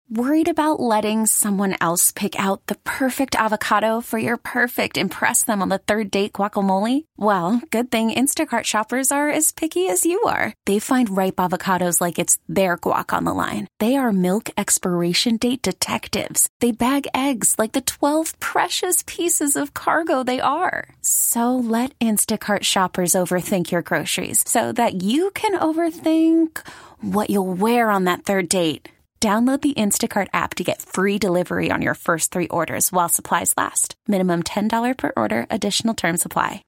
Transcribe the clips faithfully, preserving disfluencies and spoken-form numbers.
Worried about letting someone else pick out the perfect avocado for your perfect impress them on the third date guacamole? Well, good thing Instacart shoppers are as picky as you are. They find ripe avocados like it's their guac on the line. They are milk expiration date detectives. They bag eggs like the twelve precious pieces of cargo they are. So let Instacart shoppers overthink your groceries so that you can overthink what you'll wear on that third date. Download the Instacart app to get free delivery on your first three orders while supplies last. Minimum ten dollars per order. Additional terms apply.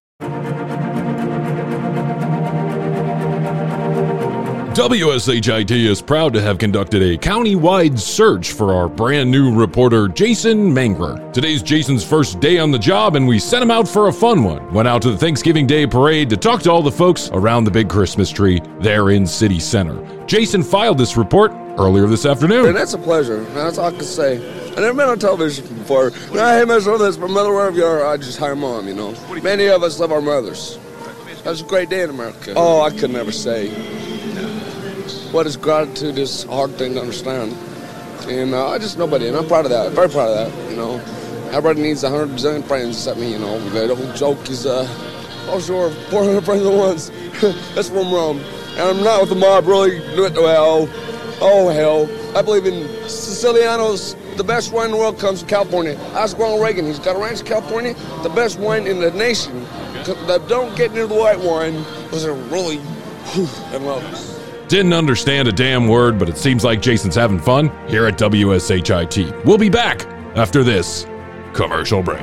W S H I T is proud to have conducted a county-wide search for our brand new reporter, Jason Mangrer. Today's Jason's first day on the job, and we sent him out for a fun one. Went out to the Thanksgiving Day parade to talk to all the folks around the big Christmas tree there in City Center. Jason filed this report earlier this afternoon. And that's a pleasure. That's all I can say. I've never been on television before. No, I hate myself this, but mother, wherever you are, I just hire mom, you know. Many of us love our mothers. That's a great day in America. Oh, I could never say. What is gratitude is a hard thing to understand. And uh, I just nobody, and I'm proud of that. Very proud of that, you know. Everybody needs a hundred zillion friends except me, you know. The old joke is, uh, oh sure, four hundred friends at once. That's where I'm wrong. And I'm not with the mob, really. Well, oh, hell. I believe in Siciliano's. The best wine in the world comes from California. Ask Ronald Reagan. He's got a ranch in California. The best wine in the nation. That don't get near the white wine was a really, whew, I love it. Didn't understand a damn word, but it seems like Jason's having fun here at W S H I T. We'll be back after this commercial break.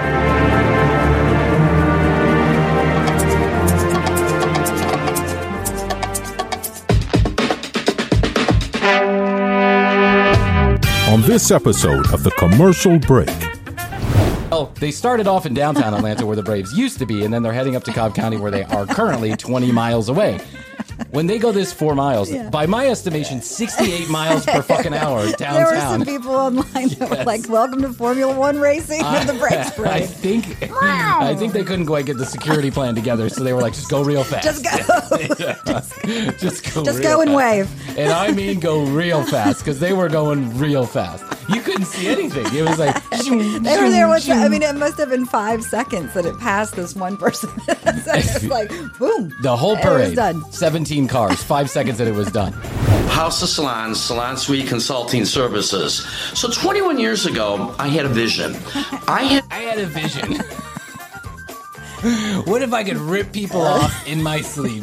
On this episode of The Commercial Break. Well, they started off in downtown Atlanta where the Braves used to be, and then they're heading up to Cobb County where they are currently twenty miles away. When they go this four miles, yeah. by my estimation, sixty-eight miles per fucking hour downtown. There were some people online that yes. were like, welcome to Formula One racing with the Braves Parade. I think, I think they couldn't quite get the security plan together, so they were like, just go real fast. Just go. yeah. Just go Just real go and fast. wave. And I mean go real fast, because they were going real fast. You couldn't see anything. It was like... Zoom, they were there with, zoom. I mean, it must have been five seconds that it passed this one person. So it's like, boom. The whole parade. It was done. seventeen cars, five seconds that it was done. House of Salon, Salon Suite Consulting Services. So twenty-one years ago, I had a vision. I had, I had a vision. What if I could rip people off in my sleep?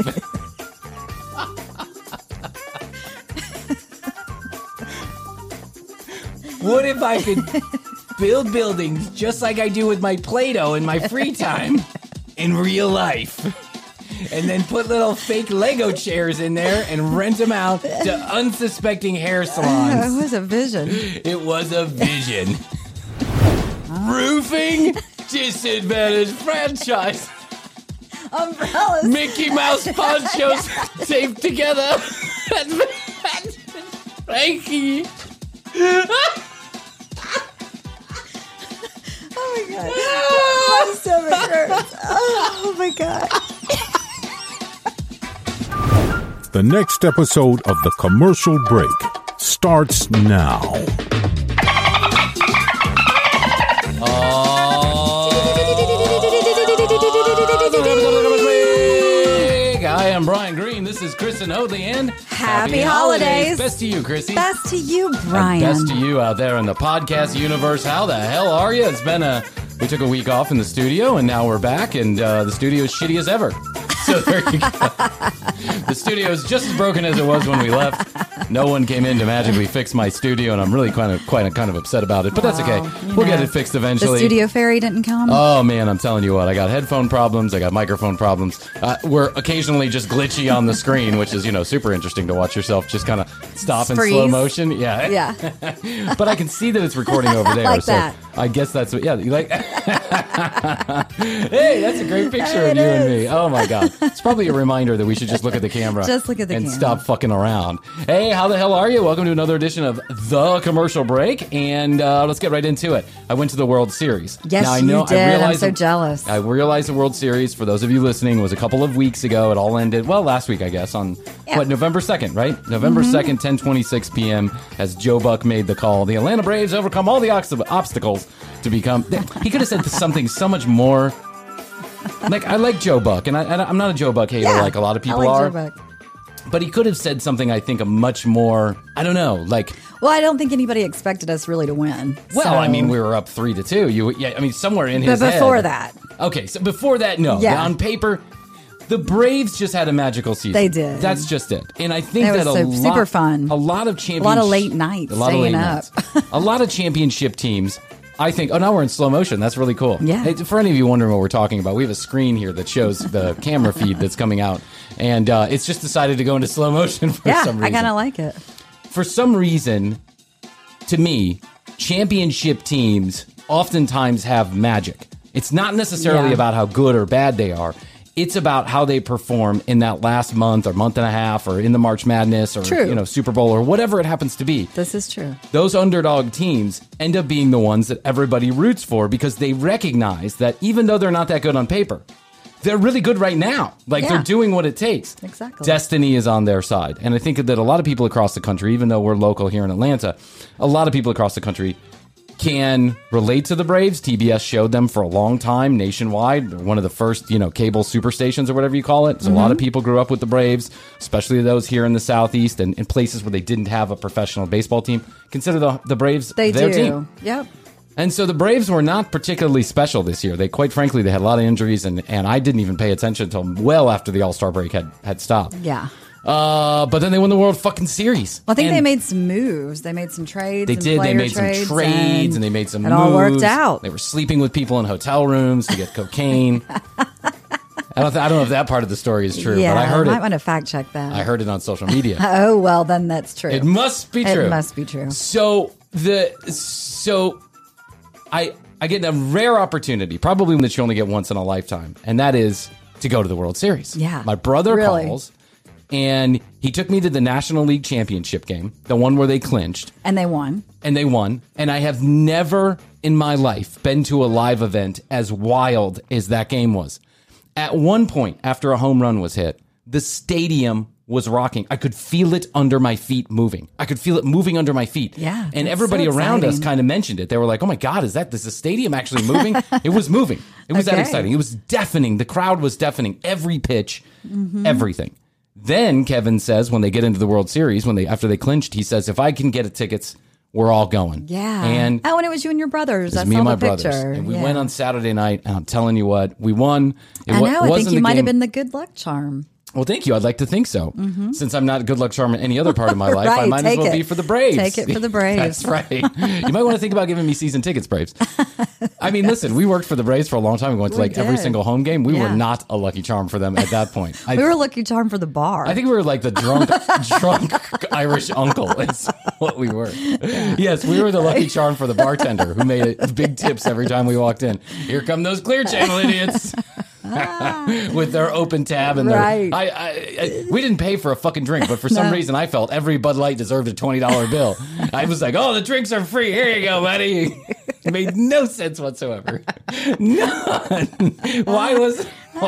What if I could build buildings just like I do with my Play-Doh in my free time in real life? And then put little fake Lego chairs in there and rent them out to unsuspecting hair salons. It was a vision. It was a vision. Roofing disadvantaged franchise. Umbrellas. Mickey Mouse ponchos taped together. Frankie. Oh my god. My stomach hurts. Oh my god. The next episode of The Commercial Break starts now. I am Brian Green. This is Kristen Hoadley, and Happy, Happy holidays. holidays. Best to you, Chrissy. Best to you, Brian. And best to you out there in the podcast universe. How the hell are you? It's been a... We took a week off in the studio, and now we're back, and uh, the studio is shitty as ever. So there you go. The studio is just as broken as it was when we left. No one came in to magically fix my studio, and I'm really kind of quite kind of upset about it. But that's okay. We'll get it fixed eventually. The studio fairy didn't come? Oh, man, I'm telling you what. I got headphone problems. I got microphone problems. Uh, we're occasionally just glitchy on the screen, which is, you know, super interesting to watch yourself just kind of stop in Freeze. slow motion. Yeah. Yeah. But I can see that it's recording over there. Like so that. I guess that's what, yeah, you like, hey, that's a great picture It of you is. and me. Oh, my God. It's probably a reminder that we should just look at the camera. Just look at the and camera. stop fucking around. Hey, how the hell are you? Welcome to another edition of The Commercial Break, and uh, let's get right into it. I went to the World Series. Yes, now, I you know, did. I I'm realized so jealous. I realized the World Series, for those of you listening, was a couple of weeks ago. It all ended, well, last week, I guess, on Yeah. What, November second, right? November second, ten twenty-six p.m. as Joe Buck made the call. The Atlanta Braves overcome all the obst- obstacles to become... He could have said something so much more... Like, I like Joe Buck, and I, and I'm not a Joe Buck hater Yeah, like a lot of people I like are. Joe Buck. But he could have said something, I think, a much more... I don't know, like... Well, I don't think anybody expected us really to win. Well, so. I mean, we were up three to two. You, yeah, I mean, somewhere in his But before head- that. Okay, so before that, no. Yeah. On paper, the Braves just had a magical season. They did. That's just it. And I think It was that a so- lot, super fun. A lot of championship, A lot of late nights a lot of staying late up. nights. A lot of championship teams. I think. Oh, now we're in slow motion. That's really cool. Yeah. Hey, for any of you wondering what we're talking about, we have a screen here that shows the camera feed that's coming out, and uh, it's just decided to go into slow motion for Yeah, some reason. I kind of like it. For some reason, to me, championship teams oftentimes have magic. It's not necessarily Yeah. about how good or bad they are. It's about how they perform in that last month or month and a half or in the March Madness or True. you know Super Bowl or whatever it happens to be. This is true. Those underdog teams end up being the ones that everybody roots for because they recognize that even though they're not that good on paper, they're really good right now. Like, Yeah. they're doing what it takes. Exactly. Destiny is on their side. And I think that a lot of people across the country, even though we're local here in Atlanta, a lot of people across the country can relate to the Braves. T B S showed them for a long time nationwide. They're one of the first, you know, cable superstations or whatever you call it. So a lot of people grew up with the Braves, especially those here in the Southeast and in places where they didn't have a professional baseball team. Consider the, the Braves They their do. team. Yep. And so the Braves were not particularly special this year. They, quite frankly, they had a lot of injuries, and, and I didn't even pay attention until well after the All-Star break had, had stopped. Yeah. Uh, but then they won the World fucking Series. Well, I think And they made some moves. They made some trades. They and did. They player made some trades, trades, and, they made some It moves. all worked out. They were sleeping with people in hotel rooms to get cocaine. I don't. Th- I don't know if that part of the story is true, yeah, but I heard I might it. want to fact check that. I heard it on social media. Oh well, then that's true. It must be true. It must be true. So the so I I get a rare opportunity, probably one that you only get once in a lifetime, and that is to go to the World Series. Yeah, my brother really. calls, and he took me to the National League Championship game, the one where they clinched, And they won. and they won. And I have never in my life been to a live event as wild as that game was. At one point, after a home run was hit, the stadium was rocking. I could feel it under my feet moving. I could feel it moving under my feet. Yeah, And that's everybody so around us exciting. kind of mentioned it. They were like, oh my God, is that, is the stadium actually moving? It was moving. It was that Okay. exciting. It was deafening. The crowd was deafening. Every pitch, Mm-hmm. everything. Then Kevin says when they get into the World Series, when they after they clinched, he says, if I can get a tickets, we're all going. Yeah. And oh, and it was you and your brothers. it I was me saw and my the picture. brothers. And we Yeah. went on Saturday night, and I'm telling you what, we won. It I wa- know. I wasn't think you the might have game- been the good luck charm. Well, thank you. I'd like to think so. Since I'm not a good luck charm in any other part of my life, I Mm-hmm. Right, might as take well it. be for the Braves. Take it for the Braves. That's right. You might want to think about giving me season tickets, Braves. I mean, listen, we worked for the Braves for a long time. We went to We like every did. single home game. We were Yeah. not a lucky charm for them at that point. I, We were lucky charm for the bar. I think we were like the drunk, drunk Irish uncle. Is what we were. Yes, we were the lucky charm for the bartender who made it big tips every time we walked in. Here come those Clear Channel idiots. With their open tab and their, Right. I, I, I, we didn't pay for a fucking drink, but for some No. reason I felt every Bud Light deserved a twenty dollar bill. I was like, "Oh, the drinks are free. Here you go, buddy." It made no sense whatsoever. None. Why was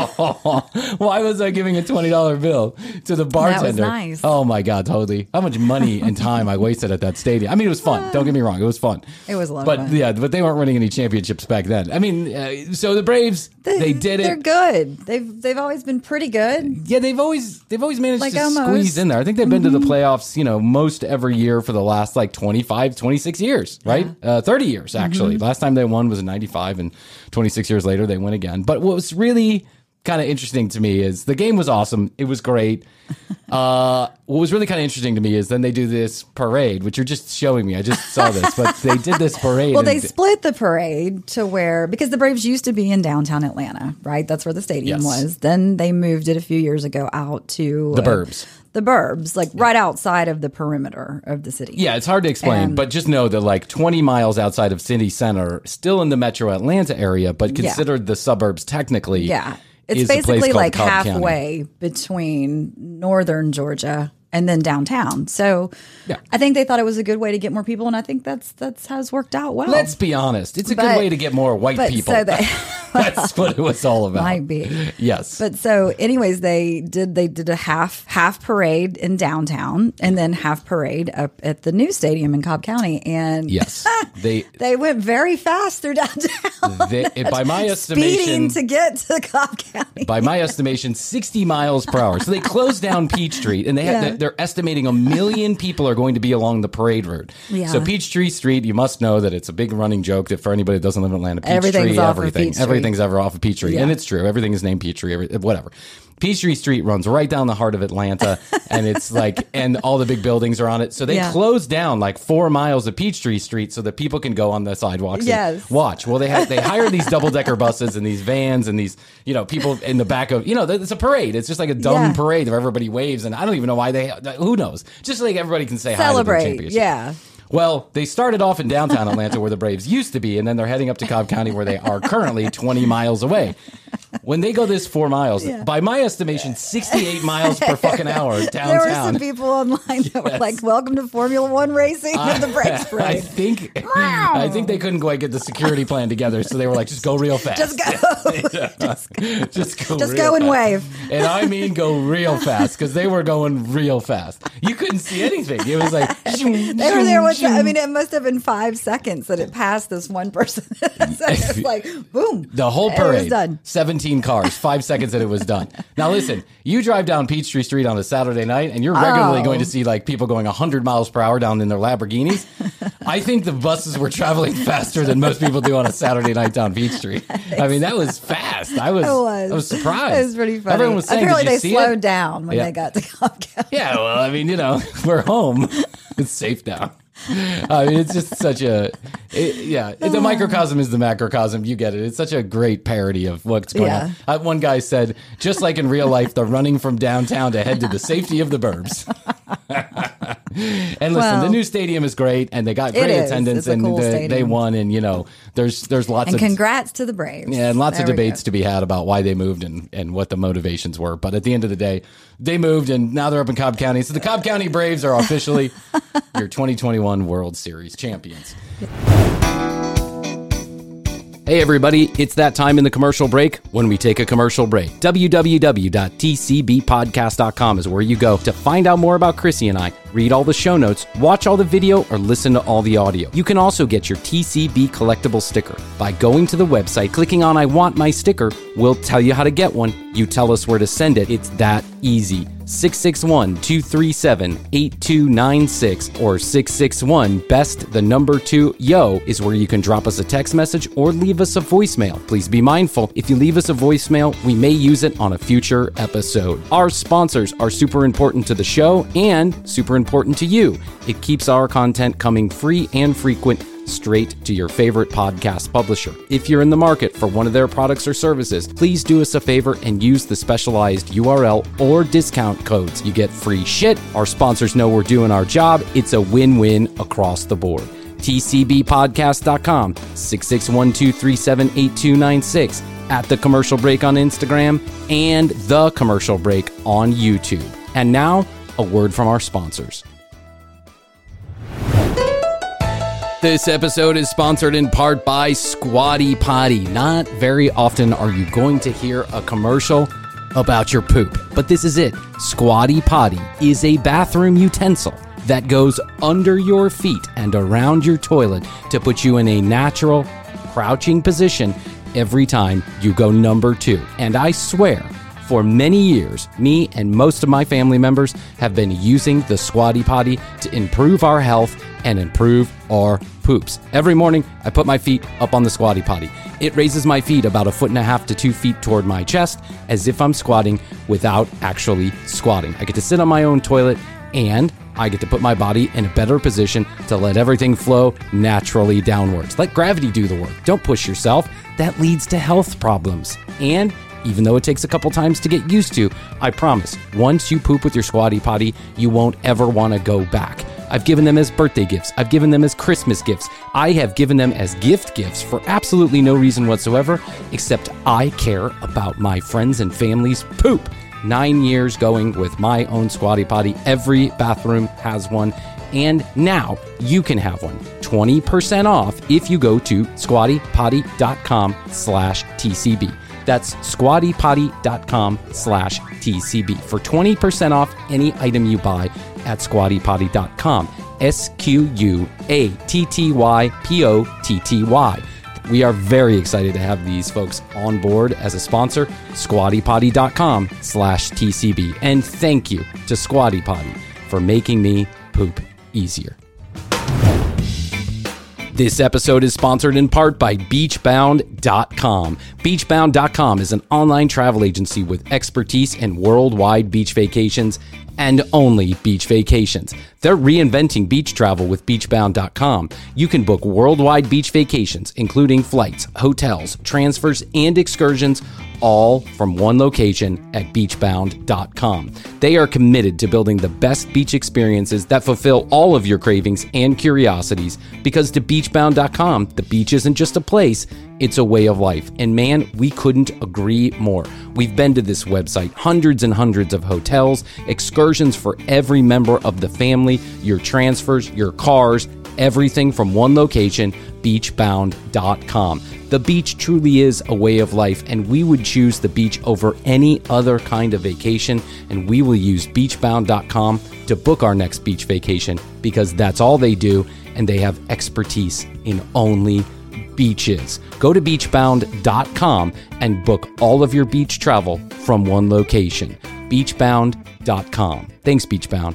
why was I giving a twenty dollar bill to the bartender? nice. Oh my God, totally. How much money and time I wasted at that stadium. I mean, it was fun. Don't get me wrong, it was fun. It was a lot of but fun. yeah, but they weren't winning any championships back then. I mean, uh, so the Braves they, did They're it. good. They've they've always been pretty good. Yeah, they've always they've always managed Like to almost. squeeze in there. I think they've been to the playoffs, you know, most every year for the last like twenty-five, twenty-six years, right? Uh, thirty years actually. Last time they won was in ninety-five, and twenty-six years later they win again. But what was really kind of interesting to me is the game was awesome. It was great. Uh, what was really kind of interesting to me is then they do this parade, which you're just showing me. I just saw this, but they did this parade. Well, they and- split the parade to where, because the Braves used to be in downtown Atlanta, right? That's where the stadium Yes. was. Then they moved it a few years ago out to The uh, burbs. the burbs, like right outside of the perimeter of the city. Yeah, it's hard to explain, And- but just know that like twenty miles outside of city center, still in the metro Atlanta area, but Yeah. considered the suburbs technically. Yeah. It's is a place basically called like Cobb County. halfway between northern Georgia and then downtown. So Yeah. I think they thought it was a good way to get more people, and I think that's that's has worked out well. Let's be honest. It's a But- good way to get more white but people. so they- That's what it was all about. Might be. Yes. But so anyways, they did they did a half half parade in downtown and then half parade up at the new stadium in Cobb County. And yes. They they went very fast through downtown. they, by my estimation Speeding to get to Cobb County. by my estimation, sixty miles per hour. So they closed down Peachtree, and they had, Yeah. they're estimating a million people are going to be along the parade route. Yeah. So Peachtree Street, you must know that it's a big running joke that for anybody that doesn't live in Atlanta, Peachtree, Everything's off of everything, Peachtree. everything's ever off of Peachtree, Yeah. and it's true. Everything is named Peachtree, every, whatever. Peachtree Street runs right down the heart of Atlanta, and it's like, and all the big buildings are on it. So they Yeah. closed down like four miles of Peachtree Street so that people can go on the sidewalks Yes. and watch. Well, they had they hired these double decker buses and these vans and these, you know, people in the back of, you know, it's a parade. It's just like a dumb Yeah. parade where everybody waves, and I don't even know why they. Who knows? Just like everybody can say hi to their Celebrate. championship. Yeah. Well, they started off in downtown Atlanta where the Braves used to be, and then they're heading up to Cobb County where they are currently twenty miles away. When they go this four miles, Yeah. by my estimation, sixty-eight miles per fucking hour downtown. There were some people online that were Yes. like, "Welcome to Formula One racing of the Braves I parade." think I think they couldn't quite get the security plan together, so they were like, just go real fast. Just go. just, just go Just real go and fast. wave. And I mean go real fast, because they were going real fast. You couldn't see anything. It was like They were there. With, I mean, it must have been five seconds that it passed this one person. So it's like, boom. the whole It was parade, done. seventeen cars, five seconds and it was done. Now listen, you drive down Peachtree Street on a Saturday night and you're regularly Oh. going to see like people going one hundred miles per hour down in their Lamborghinis. I think the buses were traveling faster than most people do on a Saturday night down Peachtree. I mean, that was fast. I was, It was. I was surprised. It was pretty funny. Everyone was saying, Apparently, did you they see slowed it? down when Yeah. they got to Cobb County. Yeah, well, I mean, you know, we're home. It's safe now. I mean, it's just such a, it, yeah, the microcosm is the macrocosm. You get it. It's such a great parody of what's going Yeah. on. Uh, one guy said, just like in real life, they're running from downtown to head to the safety of the burbs. And listen, Well, the new stadium is great, and they got it great is. attendance, It's a and cool they, stadium. they won. And you know, there's there's lots And of congrats to the Braves. yeah, and lots There of we go. debates to be had about why they moved and, and what the motivations were. But at the end of the day, they moved, and now they're up in Cobb County. So the Cobb County Braves are officially your twenty twenty-one World Series champions. Hey everybody, it's that time in the commercial break when we take a commercial break. w w w dot t c b podcast dot com is where you go to find out more about Chrissy and I, read all the show notes, watch all the video, or listen to all the audio. You can also get your T C B collectible sticker by going to the website, clicking on I want my sticker. We'll tell you how to get one. You tell us where to send it. It's that easy. six six one, two three seven, eight two nine six or six six one, best the number two yo is where you can drop us a text message or leave us a voicemail. Please be mindful, if you leave us a voicemail, we may use it on a future episode. Our sponsors are super important to the show and super important to you. It keeps our content coming free and frequent straight to your favorite podcast publisher. If you're in the market for one of their products or services, please do us a favor and use the specialized U R L or discount codes. You get free shit. Our sponsors know we're doing our job. It's a win-win across the board. T C B podcast dot com, six six one, two three seven, eight two nine six, at The Commercial Break on Instagram, and The Commercial Break on YouTube. And now, a word from our sponsors. This episode is sponsored in part by Squatty Potty. Not very often are you going to hear a commercial about your poop, but this is it. Squatty Potty is a bathroom utensil that goes under your feet and around your toilet to put you in a natural, crouching position every time you go number two. And I swear, for many years, me and most of my family members have been using the Squatty Potty to improve our health and improve our poops. Every morning, I put my feet up on the Squatty Potty. It raises my feet about a foot and a half to two feet toward my chest, as if I'm squatting without actually squatting. I get to sit on my own toilet, and I get to put my body in a better position to let everything flow naturally downwards. Let gravity do the work. Don't push yourself. That leads to health problems. And even though it takes a couple times to get used to, I promise, once you poop with your Squatty Potty, you won't ever want to go back. I've given them as birthday gifts. I've given them as Christmas gifts. I have given them as gift gifts for absolutely no reason whatsoever, except I care about my friends and family's poop. Nine years going with my own Squatty Potty. Every bathroom has one. And now you can have one. twenty percent off if you go to squattypotty.com slash TCB. That's squattypotty.com slash TCB for twenty percent off any item you buy at squattypotty dot com. S Q U A T T Y P O T T Y. We are very excited to have these folks on board as a sponsor, squattypotty.com slash TCB. And thank you to Squatty Potty for making me poop easier. This episode is sponsored in part by beachbound dot com. beachbound dot com is an online travel agency with expertise in worldwide beach vacations and only beach vacations. They're reinventing beach travel with beachbound dot com. You can book worldwide beach vacations, including flights, hotels, transfers, and excursions, all from one location at beachbound dot com. They are committed to building the best beach experiences that fulfill all of your cravings and curiosities, because to beachbound dot com, the beach isn't just a place, it's a way of life. And man, we couldn't agree more. We've been to this website, hundreds and hundreds of hotels, excursions for every member of the family, your transfers, your cars, everything from one location, beachbound dot com. The beach truly is a way of life, and we would choose the beach over any other kind of vacation, and we will use beachbound dot com to book our next beach vacation, because that's all they do, and they have expertise in only beaches. Go to beachbound dot com and book all of your beach travel from one location. beachbound dot com. Thanks, Beachbound.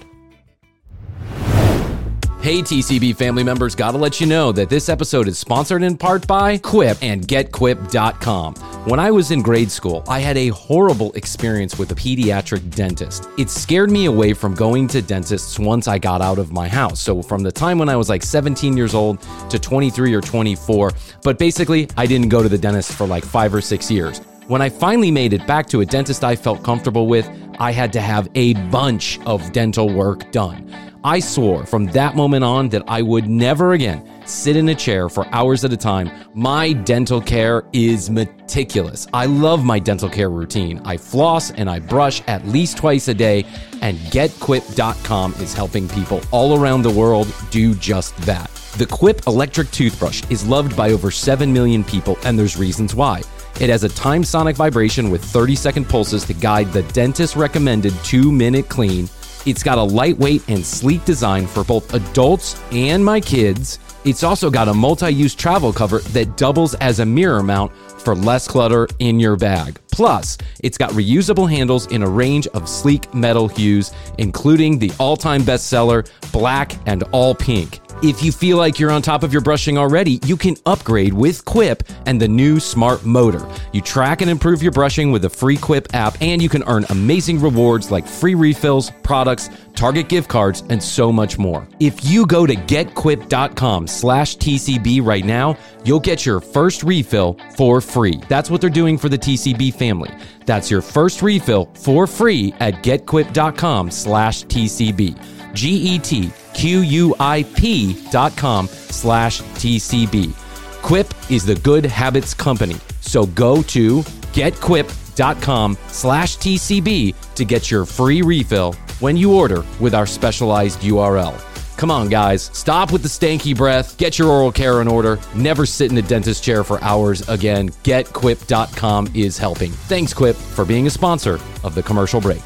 Hey, T C B family members, gotta let you know that this episode is sponsored in part by Quip and get quip dot com. When I was in grade school, I had a horrible experience with a pediatric dentist. It scared me away from going to dentists once I got out of my house. So from the time when I was like seventeen years old to twenty-three or twenty-four, but basically I didn't go to the dentist for like five or six years. When I finally made it back to a dentist I felt comfortable with, I had to have a bunch of dental work done. I swore from that moment on that I would never again sit in a chair for hours at a time. My dental care is meticulous. I love my dental care routine. I floss and I brush at least twice a day, and get quip dot com is helping people all around the world do just that. The Quip electric toothbrush is loved by over seven million people, and there's reasons why. It has a time sonic vibration with thirty second pulses to guide the dentist recommended two minute clean. It's got a lightweight and sleek design for both adults and my kids. It's also got a multi-use travel cover that doubles as a mirror mount for less clutter in your bag. Plus, it's got reusable handles in a range of sleek metal hues, including the all-time bestseller, black and all pink. If you feel like you're on top of your brushing already, you can upgrade with Quip and the new Smart Motor. You track and improve your brushing with the free Quip app, and you can earn amazing rewards like free refills, products, Target gift cards, and so much more. If you go to get quip dot com slash T C B right now, you'll get your first refill for free. That's what they're doing for the T C B family. That's your first refill for free at get quip dot com slash T C B. G E T Q U I P dot com slash T C B. Quip is the good habits company. So go to get quip dot com slash T C B to get your free refill when you order with our specialized U R L. Come on, guys. Stop with the stanky breath. Get your oral care in order. Never sit in a dentist chair for hours again. get quip dot com is helping. Thanks, Quip, for being a sponsor of the Commercial Break.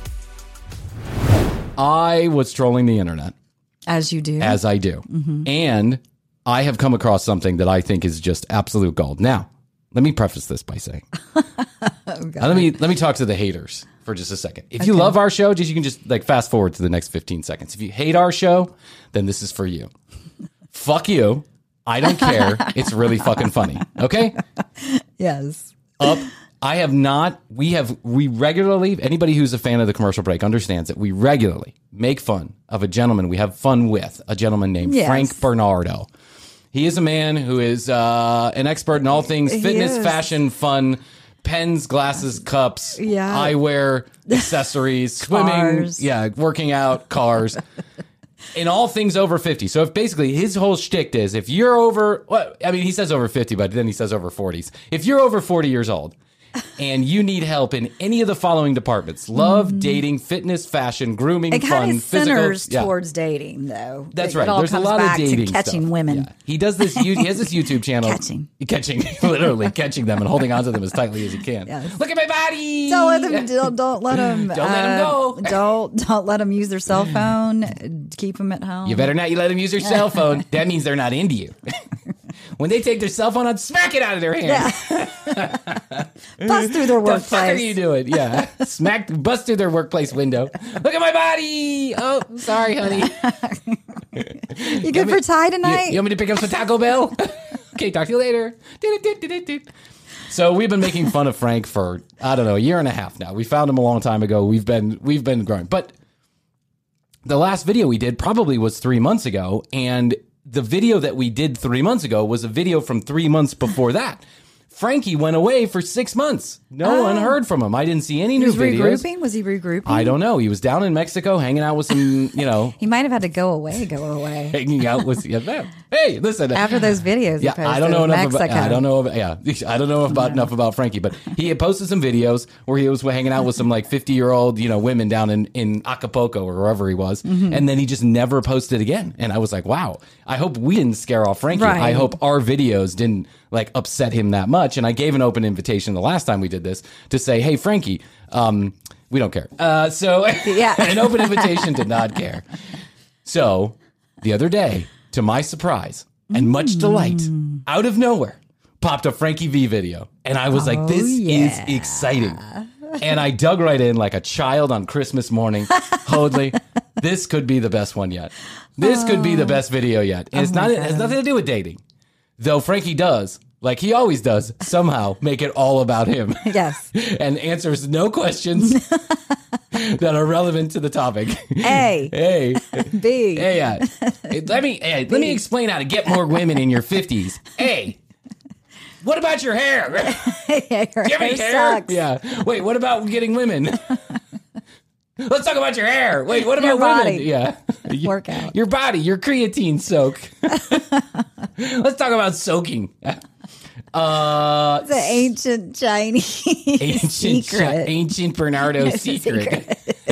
I was trolling the internet. As you do. As I do. Mm-hmm. And I have come across something that I think is just absolute gold. Now, let me preface this by saying, oh, now, let me let me talk to the haters for just a second. If okay. you love our show, just you can just like fast forward to the next fifteen seconds. If you hate our show, then this is for you. Fuck you. I don't care. It's really fucking funny. Okay? Yes. Up. I have not, we have, we regularly, anybody who's a fan of the Commercial Break understands that we regularly make fun of a gentleman we have fun with, a gentleman named yes. Frank Bernardo. He is a man who is uh, an expert in all things fitness, fashion, fun, pens, glasses, cups, yeah. eyewear, accessories, swimming, yeah, working out, cars, in all things over fifty. So if basically his whole shtick is if you're over, well, I mean, he says over fifty, but then he says over forties. If you're over forty years old, and you need help in any of the following departments: love, dating, fitness, fashion, grooming, It fun, kind of physical. centers Yeah. towards dating, though. That's It right. all There's a comes lot of back to dating catching stuff. women. Yeah. He does this. You- He has this YouTube channel. Catching. catching, literally catching them and holding onto them as tightly as he can. Yes. Look at my body. Don't let them. Don't, don't let them. Don't let 'em go. Don't don't let them use their cell phone. Keep them at home. You better not. You let them use their cell phone. That means they're not into you. When they take their cell phone, I'd smack it out of their hand. Yeah. Bust through their What the fuck are workplace. you doing? Yeah, smack, bust through their workplace window. Look at my body. Oh, sorry, honey. You good for tie You, tonight? you want me to pick up some Taco Bell? Okay, talk to you later. So we've been making fun of Frank for I don't know a year and a half now. We found him a long time ago. We've been we've been growing, but the last video we did probably was three months ago, and the video that we did three months ago was a video from three months before that. Frankie went away for six months. No one heard from him. I didn't see any He new was videos. regrouping. Was he regrouping? I don't know. He was down in Mexico hanging out with some, you know, He might have had to go away. Go away hanging out with. Yeah, hey, listen. after those videos. he Yeah, I don't posted know of enough about. Mexico. I don't know. About, yeah, I don't know about enough about Frankie, but he had posted some videos where he was hanging out with some like fifty year old, you know, women down in in Acapulco or wherever he was, Mm-hmm. and then he just never posted again. And I was like, wow. I hope we didn't scare off Frankie. Right. I hope our videos didn't like upset him that much. And I gave an open invitation the last time we did this to say, hey, Frankie, um, we don't care. Uh, so Yeah. an open invitation to not care. So the other day, to my surprise and much delight, out of nowhere, popped a Frankie V video. And I was like, this yeah. is exciting. And I dug right in like a child on Christmas morning. Holy, this could be the best one yet. This could be the best video yet. And it's not, it has nothing to do with dating. Though Frankie does, like he always does, somehow make it all about him. Yes. And answers no questions that are relevant to the topic. A. Hey. B. Hey, yeah. Hey, let me hey, let me explain how to get more women in your fifties. A. What about your hair? Your Give me hair hair. sucks. Yeah. Wait, what about getting women? Let's talk about your hair. Wait, what about Your body. women? Yeah. Workout. Your body, your creatine soak. Let's talk about soaking. Uh, The ancient Chinese ancient, secret. ancient Bernardo secret.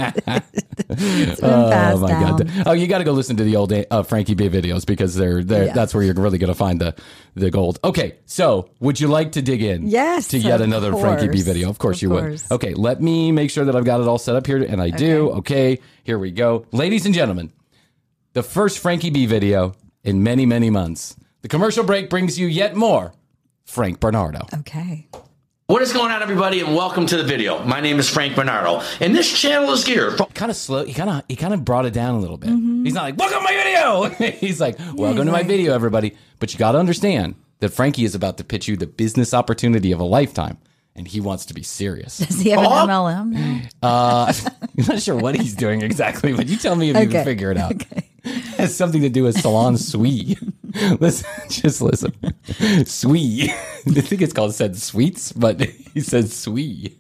It's been Oh passed my down. god! Oh, you got to go listen to the old uh, Frankie B videos because they're, they're Yeah. that's where you're really going to find the the gold. Okay, so would you like to dig in? Yes, to yet of another Frankie B course. video? Of course Of you course. would. Okay, let me make sure that I've got it all set up here, and I do. Okay, here we go, ladies and gentlemen. The first Frankie B video in many many months. The commercial break brings you yet more Frank Bernardo. Okay. What is going on, everybody, and welcome to the video. My name is Frank Bernardo, and this channel is geared for Kind of slow. He kind of he kind of brought it down a little bit. He's not like, welcome to my video. He's like, welcome to my like- video, everybody. But you got to understand that Frankie is about to pitch you the business opportunity of a lifetime, and he wants to be serious. Does he have an M L M now? Uh, I'm not sure what he's doing exactly, but you tell me if you Okay. can figure it out. Okay. It has something to do with Salon Sui. Listen, just listen. Sui. I think it's called said sweets, but he says Sui.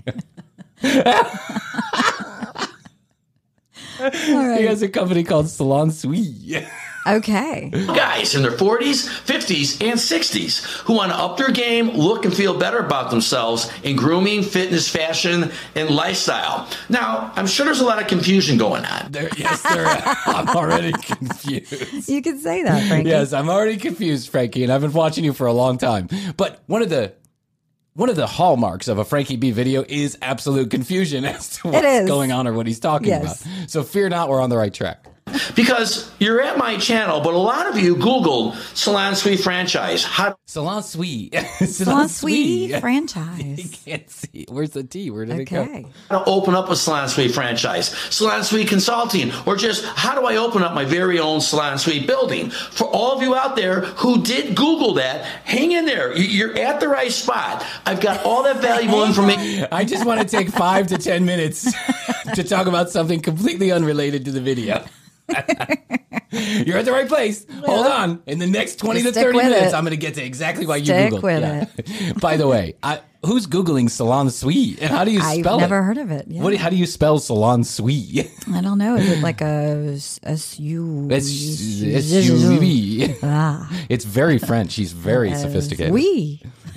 All He right. has a company called Salon Sui. Okay. guys in their forties, fifties, and sixties who want to up their game, look and feel better about themselves in grooming, fitness, fashion, and lifestyle. Now, I'm sure there's a lot of confusion going on. There, yes, there. I'm already confused. You can say that, Frankie. Yes, I'm already confused, Frankie, and I've been watching you for a long time. But one of the one of the hallmarks of a Frankie B video is absolute confusion as to what's is. going on or what he's talking Yes. about. So fear not, we're on the right track. Because you're at my channel, but a lot of you Googled Salon Suite franchise. How Salon Sui. Salon Sweetie You franchise. can't see. Where's the T? Where did it go? Okay. to open up a Salon Suite franchise, Salon Suite Consulting, or just how do I open up my very own Salon Suite building? For all of you out there who did Google that, hang in there. You- You're at the right spot. I've got all that valuable information. I just want to take five to ten minutes to talk about something completely unrelated to the video. You're at the right place. Hold on. In the next twenty Just to stick thirty with minutes, it. I'm going to get to exactly why you Stick Googled. with By the way, I, who's Googling Salon Suite? And how do you I've spell it? never heard of it. Yeah. What, how do you spell Salon Suite? I don't know. Is it like a s- S U? S U V. Ah. It's very French. He's very sophisticated. We.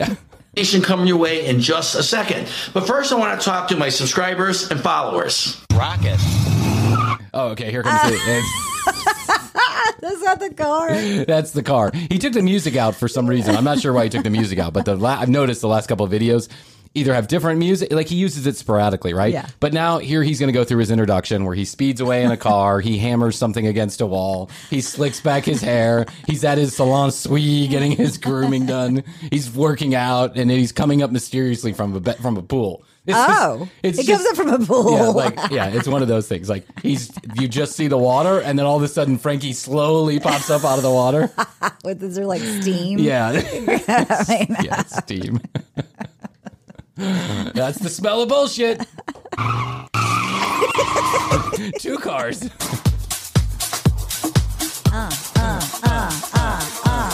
Coming your way in just a second. But first, I want to talk to my subscribers and followers. Rocket. Oh, okay. Here comes uh, it. That's not the car. That's the car. He took the music out for some reason. I'm not sure why he took the music out, but the la- I've noticed the last couple of videos either have different music, like he uses it sporadically, right? Yeah. But now here he's going to go through his introduction where he speeds away in a car, he hammers something against a wall, he slicks back his hair, he's at his salon suite getting his grooming done, he's working out, and then he's coming up mysteriously from a be- from a pool. It's oh, just, it's it just, comes up from a pool. Yeah, like yeah, it's one of those things. Like he's you just see the water, and then all of a sudden Frankie slowly pops up out of the water. With is there like steam? Yeah, I mean, yeah, steam. That's the smell of bullshit. Two cars. Uh, uh, uh, uh, uh.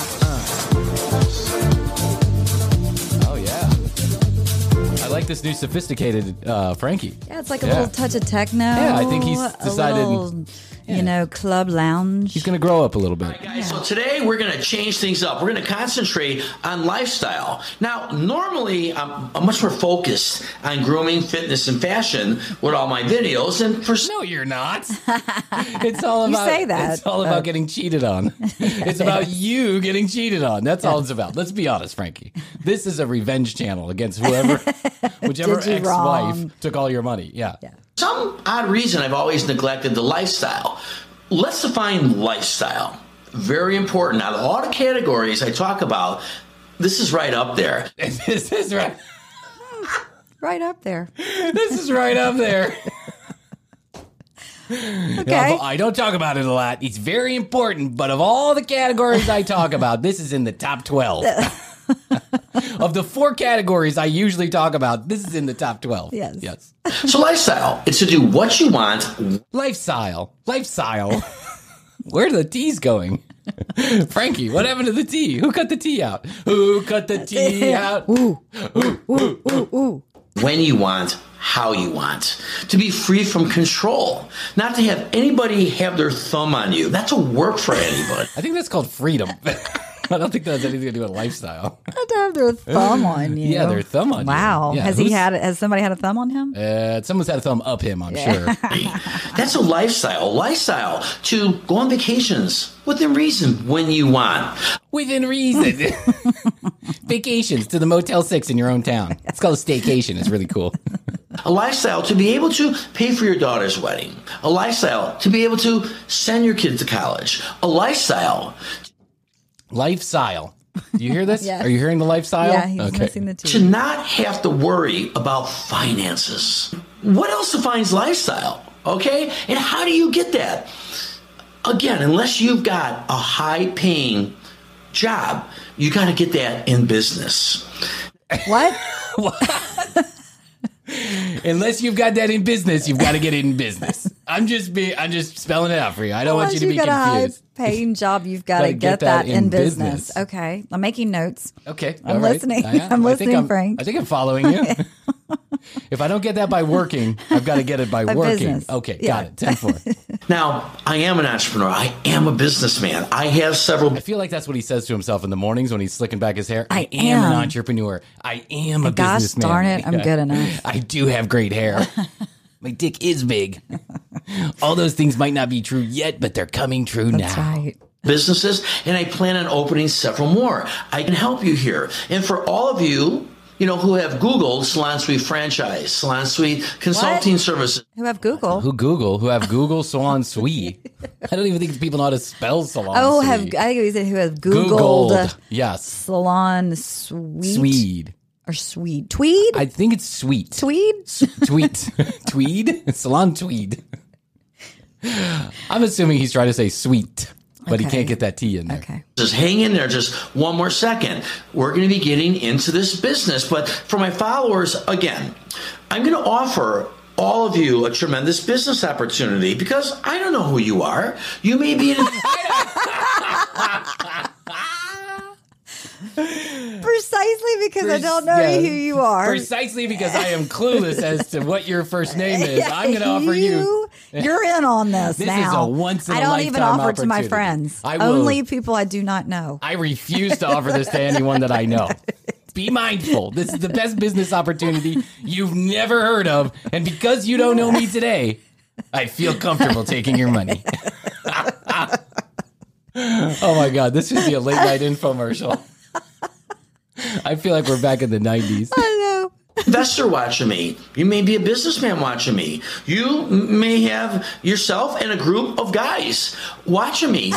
Oh, yeah. I like this new sophisticated uh, Frankie. Yeah, it's like a yeah. little touch of techno. Yeah, I think he's decided... A little, yeah. you know, club lounge. He's going to grow up a little bit. Right, guys, so today we're going to change things up. We're going to concentrate on lifestyle. Now, normally I'm, I'm much more focused on grooming, fitness, and fashion with all my videos. And for no, you're not. It's all about. You say that. It's all about getting cheated on. It's about you getting cheated on. That's all it's about. Let's be honest, Frankie. This is a revenge channel against whoever, whichever ex-wife wrong. took all your money. Yeah. Yeah. some odd reason, I've always neglected the lifestyle. Let's define lifestyle. Very important. Out of all the categories I talk about, this is right up there. This is right. Right up there. This is right up there. Okay. Now, I don't talk about it a lot. It's very important, but of all the categories I talk about, this is in the top twelve. Of the four categories I usually talk about, this is in the top twelve. Yes. Yes. So lifestyle, it's to do what you want. Lifestyle. Lifestyle. Where are the T's going? Frankie, what happened to the T? Who cut the T out? Who cut the T out? Ooh, ooh, ooh, ooh, ooh. When you want, how you want. To be free from control. Not to have anybody have their thumb on you. Not to work for anybody. I think that's called freedom. I don't think that has anything to do with lifestyle. Not to have their thumb on you. Yeah, their thumb on wow. you. Wow. Yeah, has he had? Has somebody had a thumb on him? Uh, someone's had a thumb up him, I'm Yeah. sure. That's a lifestyle. Lifestyle to go on vacations within reason when you want. Within reason. Vacations to the Motel six in your own town. It's called a staycation. It's really cool. A lifestyle to be able to pay for your daughter's wedding. A lifestyle to be able to send your kids to college. A lifestyle. Lifestyle. Do you hear this? Yes. Are you hearing the lifestyle? Yeah, he's okay. missing the To T. not have to worry about finances. What else defines lifestyle? Okay? And how do you get that? Again, unless you've got a high paying job, you got to get that in business. What? Unless you've got that in business, you've got to get it in business. I'm just be I'm just spelling it out for you. I don't Unless want you to be you've got confused. a high-paying job, you've got to Like, get, get that that, in, in business. business. Okay, I'm making notes. Okay, I'm all right. listening. I am. I'm I listening, think I'm, Frank. I think I'm following you. If I don't get that by working, I've got to get it by, By working. business. Okay, Yeah. got it. ten four. Now, I am an entrepreneur. I am a businessman. I have several. I feel like that's what he says to himself in the mornings when he's slicking back his hair. I I, am, an am. entrepreneur. I am a Gosh businessman. darn it, I'm good enough. I do have great hair. My dick is big. All those things might not be true yet, but they're coming true That's now. right. businesses, and I plan on opening several more. I can help you here. And for all of you, you know, who have Googled Salon Suite franchise, Salon Suite consulting What? services. Who have Google? Who Google? Who have Google Salon Suite? I don't even think people know how to spell Salon Oh, Suite. have I think you said who have Googled, Googled. Yes. salon suite Swede. or Swede Tweed I think it's sweet. Tweed. Tweet. Tweed? Salon Tweed. I'm assuming he's trying to say sweet, but he Okay. can't get that T in there. Okay. Just hang in there just one more second. We're going to be getting into this business. But for my followers, again, I'm going to offer all of you a tremendous business opportunity because I don't know who you are. You may be in Precisely because I don't know Yeah. who you are. Precisely because I am clueless as to what your first name is. I'm going to offer you. You're in on this, This now. is a once in a I don't even lifetime offer it to my opportunity. friends. I will- Only people I do not know. I refuse to offer this to anyone that I know. Be mindful. This is the best business opportunity you've never heard of. And because you don't know me today, I feel comfortable taking your money. Oh, my God. This should be a late night infomercial. I feel like we're back in the nineties. I know. Investor watching me. You may be a businessman watching me. You may have yourself and a group of guys watching me.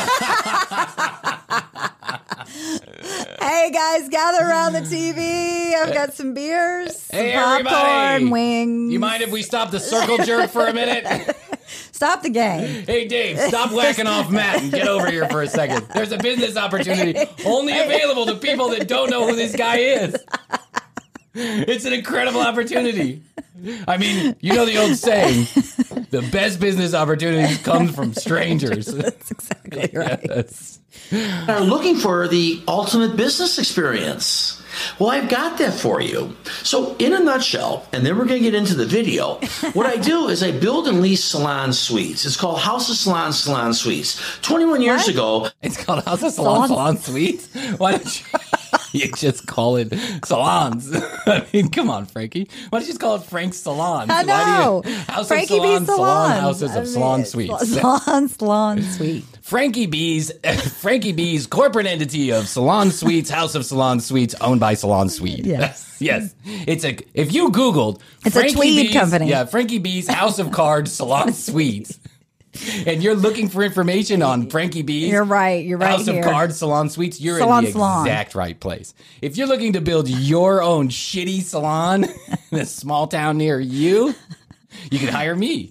Hey guys, gather around the T V. I've got some beers, Hey, some popcorn, everybody. wings. You mind if we stop the circle jerk for a minute? Stop the game. Hey, Dave, stop whacking off Matt and get over here for a second. There's a business opportunity only available to people that don't know who this guy is. It's an incredible opportunity. I mean, you know the old saying, the best business opportunities come from strangers. That's exactly right. Yes. Are looking for the ultimate business experience. Well, I've got that for you. So in a nutshell, and then we're going to get into the video, what I do is I build and lease salon suites. It's called House of Salon Salon Suites. twenty-one years What? ago, It's called House of Salon Salon Suites. Why don't you, you just call it salons? I mean, come on, Frankie. Why don't you just call it Frank's Salons? I Why know. do you, House Frankie of Salon, B. Salon Salons. Houses I of mean, Salon Suites. Salon, salon suite. Frankie B's Frankie B's corporate entity of Salon Suites, House of Salon Suites, owned by Salon Suite. Yes. Yes. It's a if you Googled It's a Frankie Tweed B's, company. Yeah, Frankie B's House of Cards Salon Suites. And you're looking for information on Frankie B's You're right. You're right House here. of Cards Salon Suites, you're Salon, in the salon. exact right place. If you're looking to build your own shitty salon in a small town near you, you can hire me.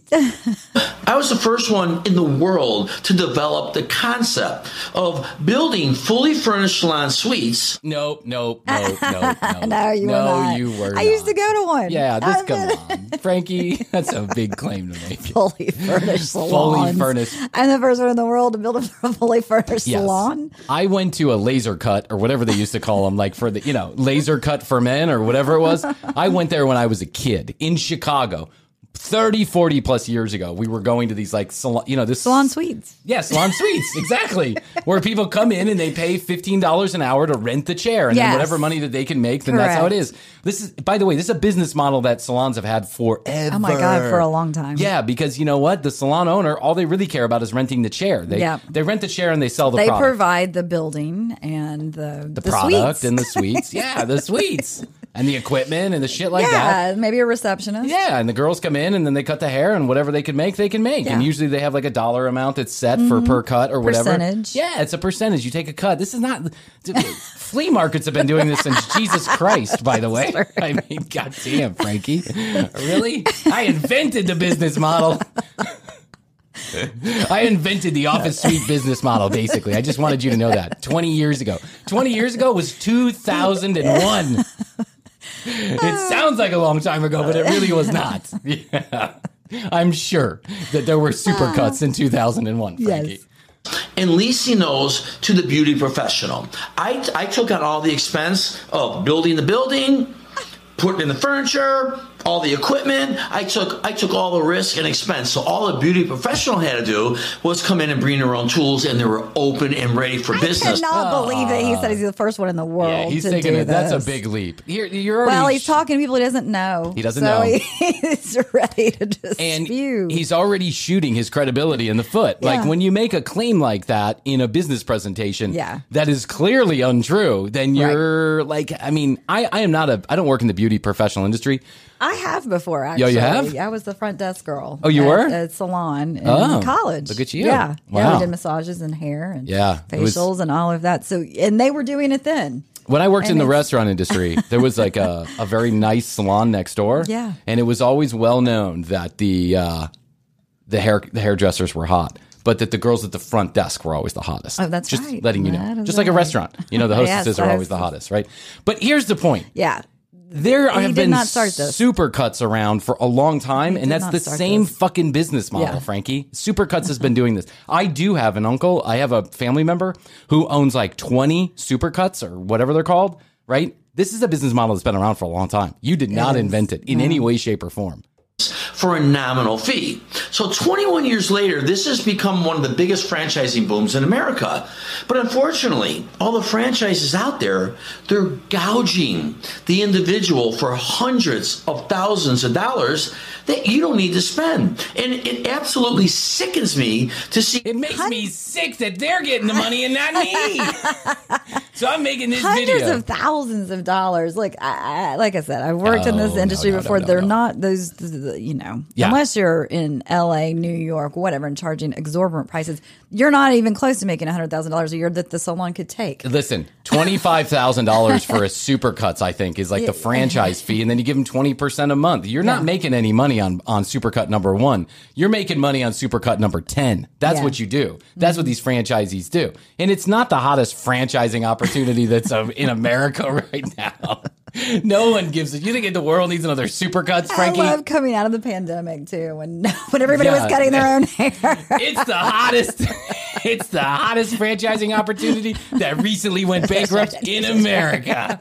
I was the first one in the world to develop the concept of building fully furnished salon suites. Nope, nope, nope, nope, nope. No, you no, were not. you were I used to not. go to one. Yeah, this I've come been- on. Frankie, that's a big claim to make. Fully furnished salons. Fully furnished. I'm the first one in the world to build a fully furnished Yes. salon. I went to a laser cut or whatever they used to call them, like for the, you know, laser cut for men or whatever it was. I went there when I was a kid in Chicago. thirty, forty plus years ago, we were going to these like salon, you know, this Salon suites. Yeah, salon suites, exactly. Where people come in and they pay fifteen dollars an hour to rent the chair, and Yes. then whatever money that they can make, then that's how it Correct. is. This is, by the way, this is a business model that salons have had forever. Oh my God, for a long time. Yeah, because you know what? The salon owner, all they really care about is renting the chair. They Yeah. they rent the chair and they sell the They product. provide the building and the the, the product suites. and the suites. Yeah, the suites. And the equipment and the shit like yeah, that. maybe a receptionist. Yeah, and the girls come in and then they cut the hair and whatever they can make, they can make. Yeah. And usually they have like a dollar amount that's set for per cut or whatever. Percentage. Yeah, it's a percentage. You take a cut. This is not flea markets have been doing this since Jesus Christ, by the way. I mean, goddamn, Frankie. Really? I invented the business model. I invented the office suite business model, basically. I just wanted you to know that. twenty years ago. twenty years ago was two thousand one. It sounds like a long time ago, but it really was not. Yeah. I'm sure that there were supercuts in two thousand one, Frankie. Yes. And leasing those to the beauty professional. I, I took on all the expense of building the building, putting in the furniture, all the equipment. I took I took all the risk and expense. So all the beauty professional had to do was come in and bring their own tools, and they were open and ready for I business. cannot believe that he said he's the first one in the world Yeah, he's to taking do it. That's a this. big leap. You're, you're already Well, he's talking to people he doesn't know. He doesn't so know. He's ready to dispute. and he's already shooting his credibility in the foot. Like Yeah. when you make a claim like that in a business presentation, Yeah. that is clearly untrue. Then you're like, I mean, I, I am not a, I don't work in the beauty professional industry. I have before, Yeah, actually. you have? I was the front desk girl. Oh, you at, were? At a salon in Oh, college. look at you. Yeah. Yeah, Wow. we did massages and hair and Yeah, it was- facials and all of that. So, and they were doing it then. When I worked And in the it's- restaurant industry, there was like a, a very nice salon next door. Yeah. And it was always well known that the uh, the hair the hairdressers were hot, but that the girls at the front desk were always the hottest. Oh, that's Just right. letting you know. That is Just like a right. restaurant. You know, the hostesses Yes, are always the hostess. hottest, right? But here's the point. Yeah. There He have did been not start this. supercuts around for a long time, and did that's not the start same this. fucking business model, Yeah. Frankie. Supercuts has been doing this. I do have an uncle. I have a family member who owns like twenty supercuts or whatever they're called, right? This is a business model that's been around for a long time. You did not is. invent it in any way, shape, or form. for a nominal fee. So twenty-one years later, this has become one of the biggest franchising booms in America. But unfortunately, all the franchises out there, they're gouging the individual for hundreds of thousands of dollars that you don't need to spend. And it absolutely sickens me to see. It makes me sick that they're getting the money and not me. So I'm making this Hundreds video. of thousands of dollars. Look, I, I, like I said, I've worked in this No, industry no, no, before. no, no, They're no. not those, the- the- you know, Yeah. unless you're in L A, New York, whatever, and charging exorbitant prices, you're not even close to making one hundred thousand dollars a year that the salon could take. Listen, twenty-five thousand dollars for a Supercuts, I think, is like the franchise fee, and then you give them twenty percent a month. You're not Yeah. making any money on, on Supercut number one. You're making money on Supercut number ten. That's Yeah. what you do. That's what these franchisees do. And it's not the hottest franchising opportunity that's uh, in America right now. No one gives it. You think the world needs another Supercuts, Frankie? I love coming out of the pandemic too, when when everybody Yeah. was cutting their own hair. It's the hottest. It's the hottest franchising opportunity that recently went bankrupt in America.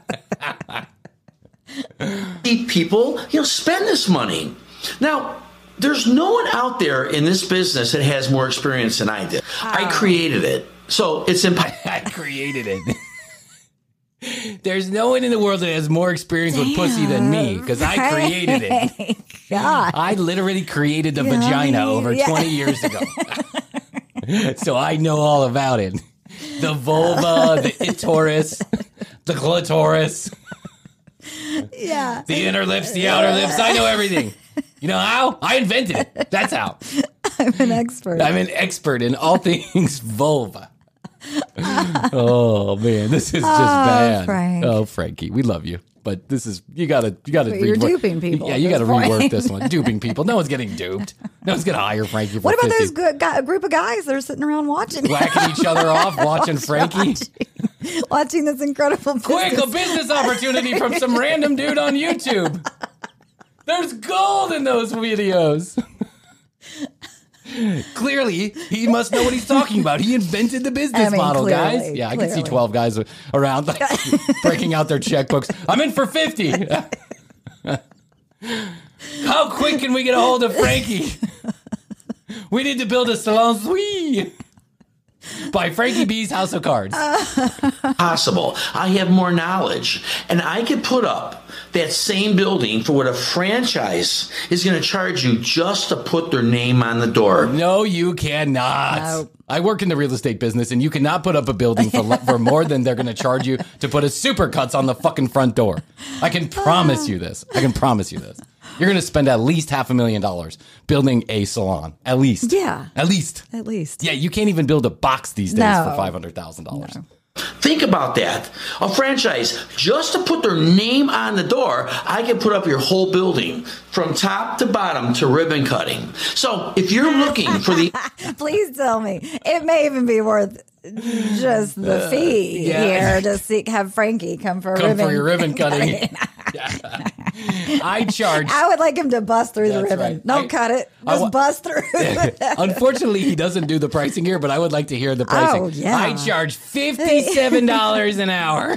people, you know, spend this money. Now, there's no one out there in this business that has more experience than I did. I created it. So it's impossible. I created it. There's no one in the world that has more experience with pussy than me because I created it. God. I literally created the You know what I vagina mean? over Yeah. twenty years ago. So I know all about it. The vulva, the clitoris, the clitoris, Yeah. the inner lips, the outer lips. I know everything. You know how? I invented it. That's how. I'm an expert. I'm an expert in all things vulva. Oh man, this is just bad. Frank. Oh, Frankie, we love you, but this is you gotta you gotta. But you're duping people Yeah, at you this gotta point. rework this one. Duping people. No one's getting duped. No one's gonna hire Frankie for What about fifty. those good guy, group of guys that are sitting around watching, Whacking each other off, watching Frankie. watching, watching this incredible Quick, a business? business opportunity from some random dude on YouTube. There's gold in those videos. Clearly, he must know what he's talking about. He invented the business I mean, model, clearly, guys. Yeah, I can see clearly. twelve guys around like, breaking out their checkbooks. I'm in for fifty. How quick can we get a hold of Frankie? We need to build a salon suite by Frankie B's House of Cards. possible. I have more knowledge, and I could put up that same building for what a franchise is going to charge you just to put their name on the door. No, you cannot. No. I work in the real estate business, and you cannot put up a building for le- for more than they're going to charge you to put a Supercuts on the fucking front door. I can promise you this. I can promise you this. You're going to spend at least half a million dollars building a salon. At least. Yeah. At least. At least. Yeah, you can't even build a box these days No. for five hundred thousand dollars. No. Think about that. A franchise, just to put their name on the door, I can put up your whole building from top to bottom to ribbon cutting. So if you're looking for the Please tell me. It may even be worth just the fee yeah. here to see, have Frankie come for a Come ribbon. for your ribbon cutting. I charge. I would like him to bust through the That's ribbon. right. Don't I- cut it. I Just wa- bust through. Unfortunately, he doesn't do the pricing here, but I would like to hear the pricing. Oh, yeah. I charge fifty-seven dollars an hour.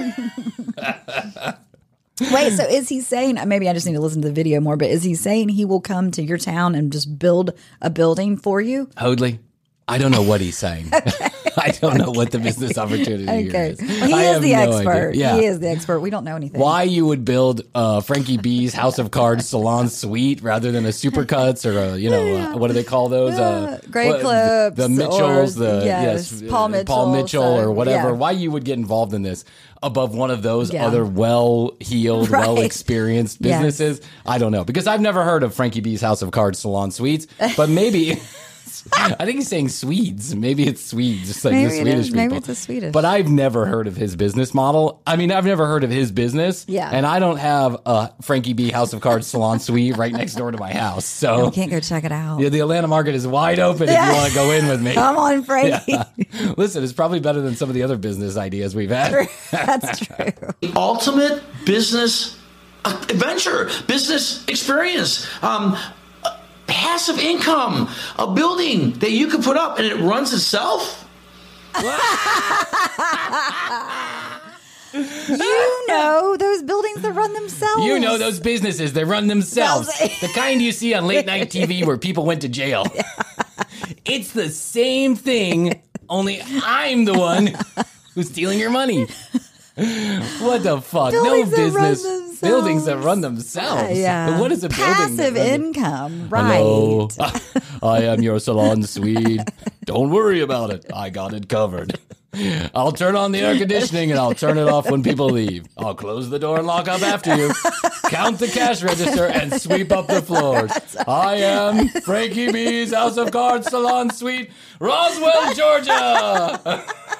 Wait, so is he saying, maybe I just need to listen to the video more, but is he saying he will come to your town and just build a building for you? Hoadley, I don't know what he's saying. I don't know what the business opportunity here Okay. is. Well, he I is have the no expert. idea. Yeah. He is the expert. We don't know anything. Why you would build uh, Frankie B's House of Cards salon suite rather than a Supercuts or a, you know, uh, what do they call those? Uh, Great what- Clips The Mitchells, or- the yes, yes, Paul uh, Mitchell, Paul Mitchell so, or whatever. yeah. Why you would get involved in this above one of those Yeah. other well-heeled, Right. well-experienced Yes. businesses? I don't know. Because I've never heard of Frankie B's House of Cards salon suites, but maybe... I think he's saying Swedes. Maybe it's Swedes, just like Maybe the it Swedish is. people. Maybe it's a Swedish. But I've never heard of his business model. I mean, I've never heard of his business. Yeah. And I don't have a Frankie B House of Cards salon suite right next door to my house. So We can't go check it out. yeah, the Atlanta market is wide open if Yeah. you want to go in with me. Come on, Frankie. Yeah. Listen, it's probably better than some of the other business ideas we've had. That's true. the ultimate business uh, adventure, business experience, um, uh, passive income, a building that you can put up and it runs itself. You know those buildings that run themselves. You know those businesses that run themselves. The kind you see on late night T V where people went to jail. It's the same thing, only I'm the one who's stealing your money. What the fuck? Buildings no business. That buildings that run themselves. Uh, yeah. What is a Passive building? Passive income, right? Hello. I am your salon suite. Don't worry about it. I got it covered. I'll turn on the air conditioning and I'll turn it off when people leave. I'll close the door and lock up after you. Count the cash register and sweep up the floors. I am Frankie B's House of Cards Salon Suite, Roswell, Georgia.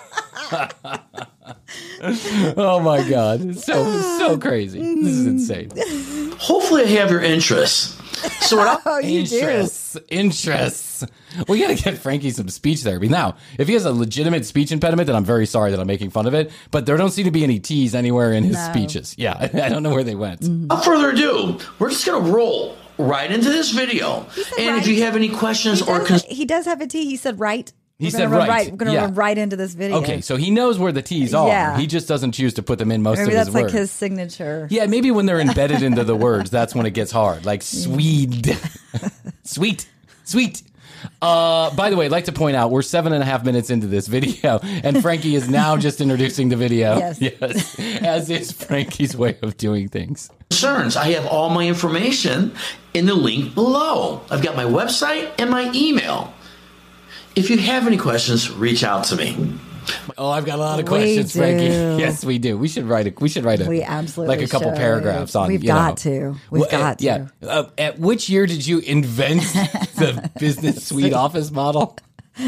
Oh my God. It's so, so crazy. This is insane. Hopefully I have your interests. So what I- Oh, you interests, do. interests. We got to get Frankie some speech therapy. Now, if he has a legitimate speech impediment, then I'm very sorry that I'm making fun of it. But there don't seem to be any T's anywhere in his No. speeches. Yeah, I don't know where they went. Without further ado, we're just going to roll right into this video. And right. if you have any questions He or does, concerns, he does have a T. He said right. He We're said gonna run right. We're going to Yeah. run right into this video. Okay, so he knows where the T's are. Yeah. He just doesn't choose to put them in most Maybe of that's his like words. his signature. Yeah, maybe when they're embedded into the words, that's when it gets hard. Like sweet, sweet, sweet. Uh, by the way, I'd like to point out we're seven and a half minutes into this video, and Frankie is now just introducing the video. Yes. Yes, as is Frankie's way of doing things. I have all my information in the link below. I've got my website and my email. If you have any questions, reach out to me. Oh, I've got a lot of We questions, do. Frankie. Yes, we do. We should write a. We should write a. We absolutely like a couple should. paragraphs on. We've you got know. to. We've Well, uh, got to. Yeah. Uh, at which year did you invent the business suite office model?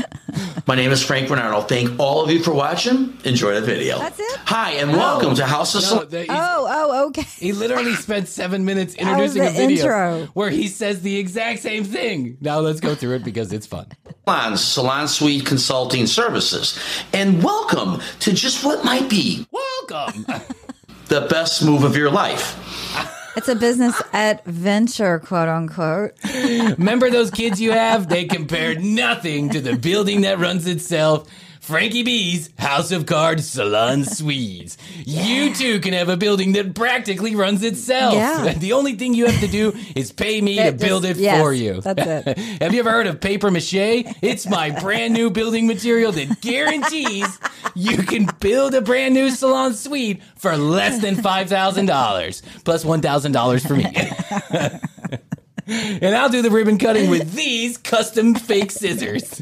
My name is Frank Bernardo. Thank all of you for watching. Enjoy the video. That's it? Hi, and welcome to House of No, Sol- the, he's- Oh, oh, okay. He literally spent seven minutes That was introducing a the video intro. where he says the exact same thing. Now let's go through it because it's fun. Salon, Salon Suite Consulting Services. And welcome to just what might be Welcome. the best move of your life. It's a business adventure, quote unquote. Remember those kids you have? They compared nothing to the building that runs itself. Frankie B's House of Cards Salon Suites. You too can have a building that practically runs itself. Yeah. The only thing you have to do is pay me to That build just- it yes, for you. that's it. Have you ever heard of paper mache? It's my brand new building material that guarantees you can build a brand new salon suite for less than five thousand dollars, plus one thousand dollars for me. And I'll do the ribbon cutting with these custom fake scissors.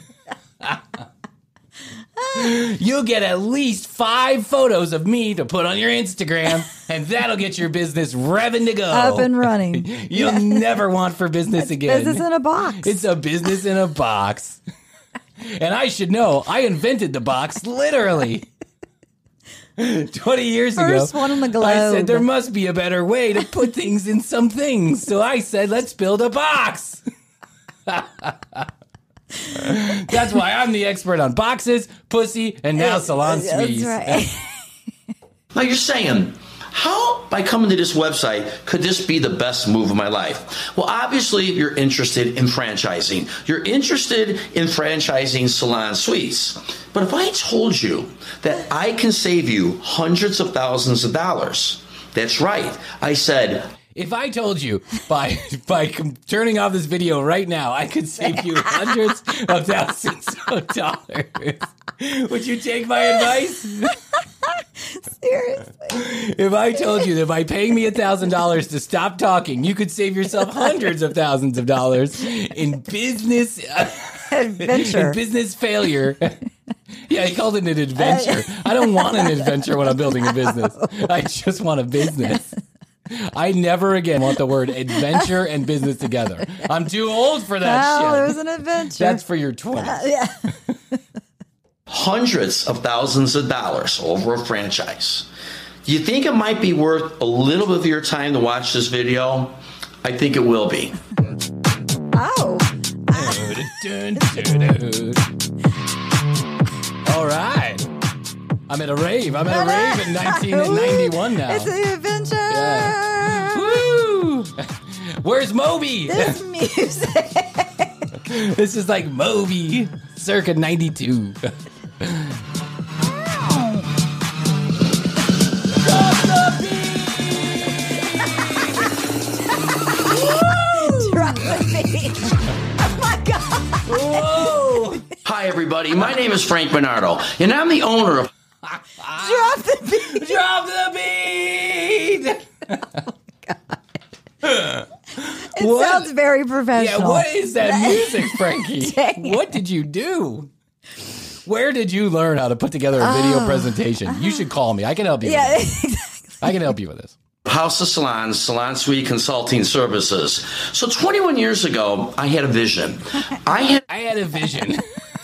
You'll get at least five photos of me to put on your Instagram, and that'll get your business revving to go. Up and running. You'll never want for business again. Business in a box. It's a business in a box. And I should know, I invented the box literally. twenty years First ago, one on the globe. I said there must be a better way to put things in some things. So I said, let's build a box. That's why I'm the expert on boxes, pussy, and now salon suites. That's right. Now you're saying, how, by coming to this website, could this be the best move of my life? Well, obviously, you're interested in franchising. You're interested in franchising salon suites. But if I told you that I can save you hundreds of thousands of dollars, that's right. I said, If I told you by by com- turning off this video right now, I could save you hundreds of thousands of dollars, would you take my advice? Seriously. If I told you that by paying me a thousand dollars to stop talking, you could save yourself hundreds of thousands of dollars in business Adventure. in business failure. Yeah, he called it an adventure. I don't want an adventure when I'm building a business. I just want a business. I never again want the word adventure and business together. I'm too old for that Oh, shit. it was an adventure. That's for your twenties. yeah. hundreds of thousands of dollars over a franchise. Do you think it might be worth a little bit of your time to watch this video? I think it will be. Oh. Dun, dun, dun. All right. I'm at a rave. I'm at a rave in nineteen ninety-one now. It's an adventure. Yeah. Woo! Where's Moby? This music. This is like Moby, circa ninety-two. everybody. My name is Frank Bernardo, and I'm the owner of... Drop the beat. Drop the beat! It What? sounds very professional. Yeah, what is that music, Frankie? Dang it. What did you do? Where did you learn how to put together a video Oh. presentation? You should call me. I can help you Yeah, with this. exactly. I can help you with this. House of Salons, Salon Suite Consulting Services. So twenty-one years ago, I had a vision. I had I had a vision.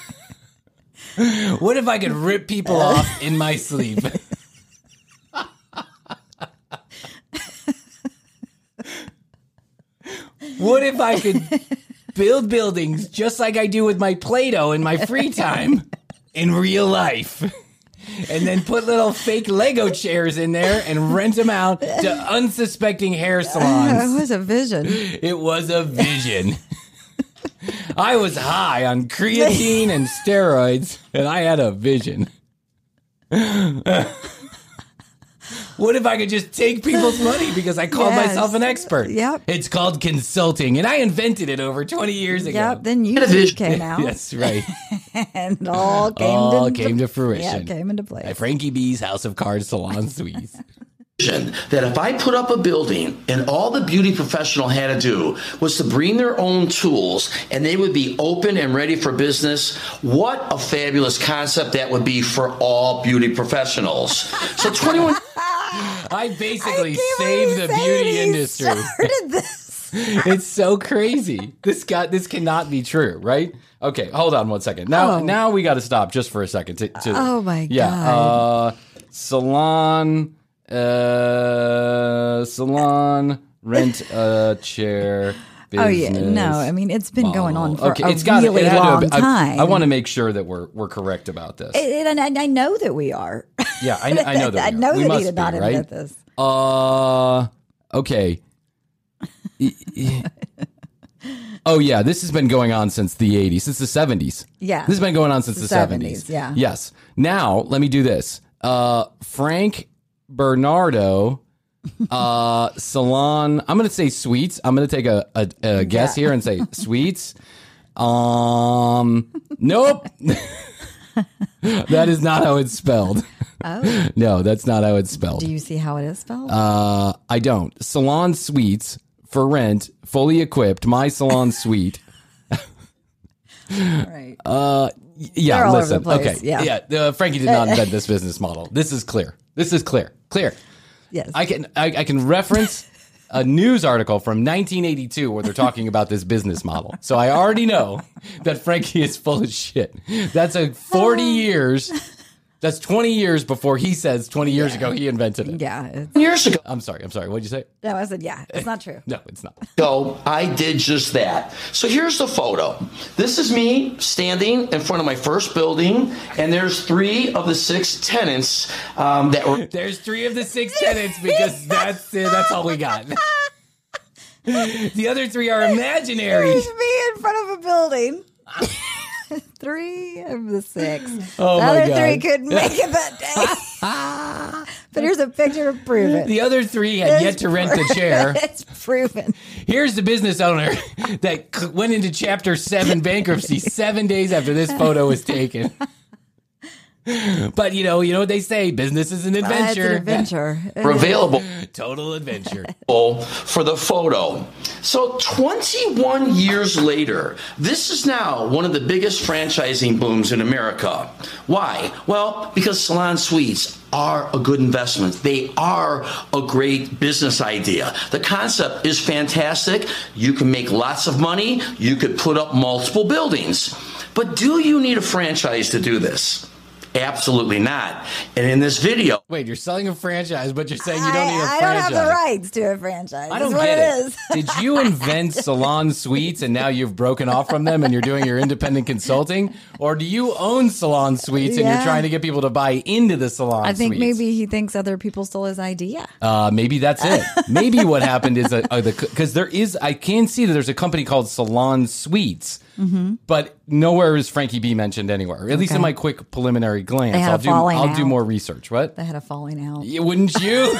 What if I could rip people off in my sleep? What if I could build buildings just like I do with my Play-Doh in my free time in real life? And then put little fake Lego chairs in there and rent them out to unsuspecting hair salons. It was a vision. It was a vision. I was high on creatine and steroids, and I had a vision. What if I could just take people's money because I called Yes. myself an expert? Yep. It's called consulting, and I invented it over twenty years ago. Yep. Then had a YouTube vision. came out. That's right. And all came, All to, came to fruition. Yeah, came into place. At Frankie B's House of Cards Salon Suites. vision that if I put up a building and all the beauty professional had to do was to bring their own tools and they would be open and ready for business, what a fabulous concept that would be for all beauty professionals. So twenty-one... I basically I can't saved the believe beauty he industry. started this. It's so crazy. This got this cannot be true, right? Okay, hold on one second. Now, Oh. now we got to stop just for a second. To, to, Oh, my yeah, God. uh, salon, uh, salon, rent a chair. Oh yeah, business no. I mean, it's been going on model. for Okay, a it's got really it had to have long been- I- time. I, want to make sure that we're we're correct about this. It- and I, I know that we are. Yeah, I, I know that. I we are. know We that must he did be, not right? invent this. Uh, okay. Oh yeah, this has been going on since the eighties, since the seventies. Yeah. This has been going on since the, The seventies. seventies, yeah. Yes. Now, let me do this. Uh, Frank Bernardo, uh, salon. I'm going to say Sweets. I'm going to take a, a, a guess Yeah. here and say Sweets. Um, nope. That is not how it's spelled. Oh, No, that's not how it's spelled. do you see how it is spelled? Uh, I don't. Salon Suites for rent, fully equipped. My salon suite. right. Uh, y- yeah. They're all over listen. the place, Okay. yeah. Yeah. Uh, Frankie did not invent this business model. This is clear. This is clear. Clear. Yes. I can. I, I can reference a news article from nineteen eighty-two where they're talking about this business model. So I already know that Frankie is full of shit. That's a forty years. That's twenty years before he says twenty years ago he invented it. yeah. It's, Years ago, I'm sorry. I'm sorry. What'd you say? no, I said yeah. It's not true. No, it's not. I did just that. So here's the photo. This is me standing in front of my first building, and there's three of the six tenants um, that were... There's three of the six tenants because that's uh, that's all we got. The other three are imaginary. There's me in front of a building. Three of the six. Oh, the my other God. three couldn't make it that day. But here's a picture to prove it. The other three had yet to rent a chair. It's proven. Here's the business owner that c- went into Chapter seven bankruptcy seven days after this photo was taken. But, you know, you know what they say, business is an Uh, it's adventure. an adventure. were available Total adventure. for the photo. So twenty-one years later, this is now one of the biggest franchising booms in America. Why? Well, because salon suites are a good investment. They are a great business idea. The concept is fantastic. You can make lots of money. You could put up multiple buildings. But do you need a franchise to do this? Absolutely not. And in this video, Wait, you're selling a franchise, but you're saying you don't need a I, I franchise. don't have the rights to a franchise. I don't That's what get it it. is. Did you invent salon suites and now you've broken off from them and you're doing your independent consulting? Or do you own salon suites and you're Yeah. trying to get people to buy into the salon I think suites? maybe he thinks other people stole his idea. Uh, maybe that's it. Maybe what happened is because there is, I can see that there's a company called Salon Suites, but nowhere is Frankie B mentioned anywhere. At least Okay. in my quick preliminary glance, They had I'll a do. falling I'll do out. more research. What? They had a falling out. Yeah, wouldn't you?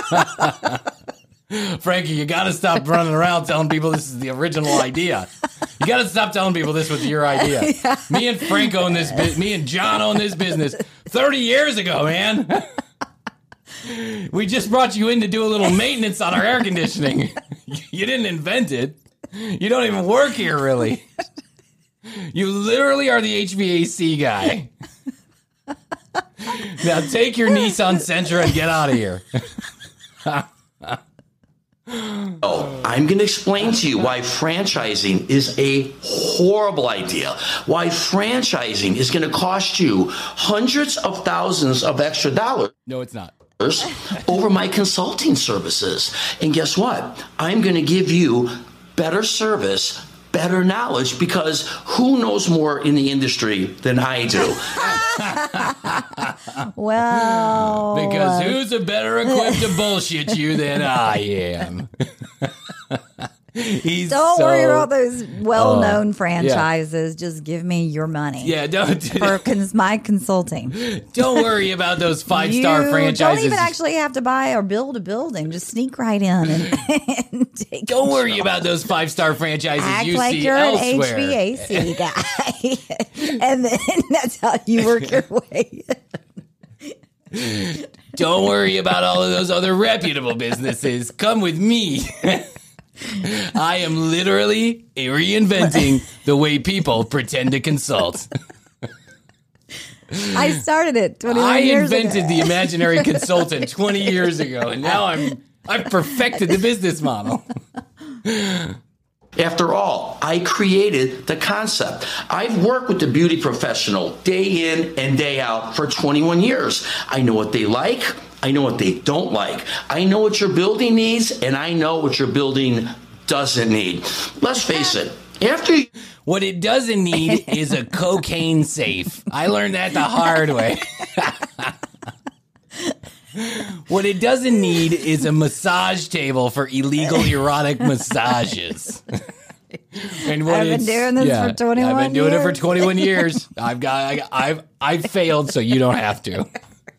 Frankie, you got to stop running around telling people this is the original idea. You got to stop telling people this was your idea. Yeah. Me and Frank own this business. Me and John own this business thirty years ago, man. We just brought you in to do a little maintenance on our air conditioning. You didn't invent it. You don't even work here, really. You literally are the H V A C guy. Now take your Nissan Sentra and get out of here. Oh, I'm going to explain to you why franchising is a horrible idea. Why franchising is going to cost you hundreds of thousands of extra dollars. No, it's not. Over my consulting services. And guess what? I'm going to give you better service, better knowledge, because who knows more in the industry than I do? Well, because who's a better equipped to bullshit you than I am? He's don't so, worry about those well-known uh, franchises. Yeah. Just give me your money. Yeah, don't for cons- my consulting. Don't worry about those five-star you franchises. Don't even actually have to buy or build a building. Just sneak right in and, and take. Don't control. worry about those five-star franchises Act you like see you're elsewhere. an H V A C guy, and then that's how you work your way. Don't worry about all of those other reputable businesses. Come with me. I am literally reinventing the way people pretend to consult. I started it twenty-one I years ago. invented the imaginary consultant twenty years ago, and now I'm I've perfected the business model. After all, I created the concept. I've worked with the beauty professional day in and day out for twenty-one years. I know what they like. I know what they don't like. I know what your building needs, and I know what your building doesn't need. Let's face it. After you- What it doesn't need is a cocaine safe. I learned that the hard way. What it doesn't need is a massage table for illegal erotic massages. And what I've been it's- doing this yeah, for twenty-one I've been doing years. it for twenty-one years. I've got, I, I've, I've failed, so you don't have to.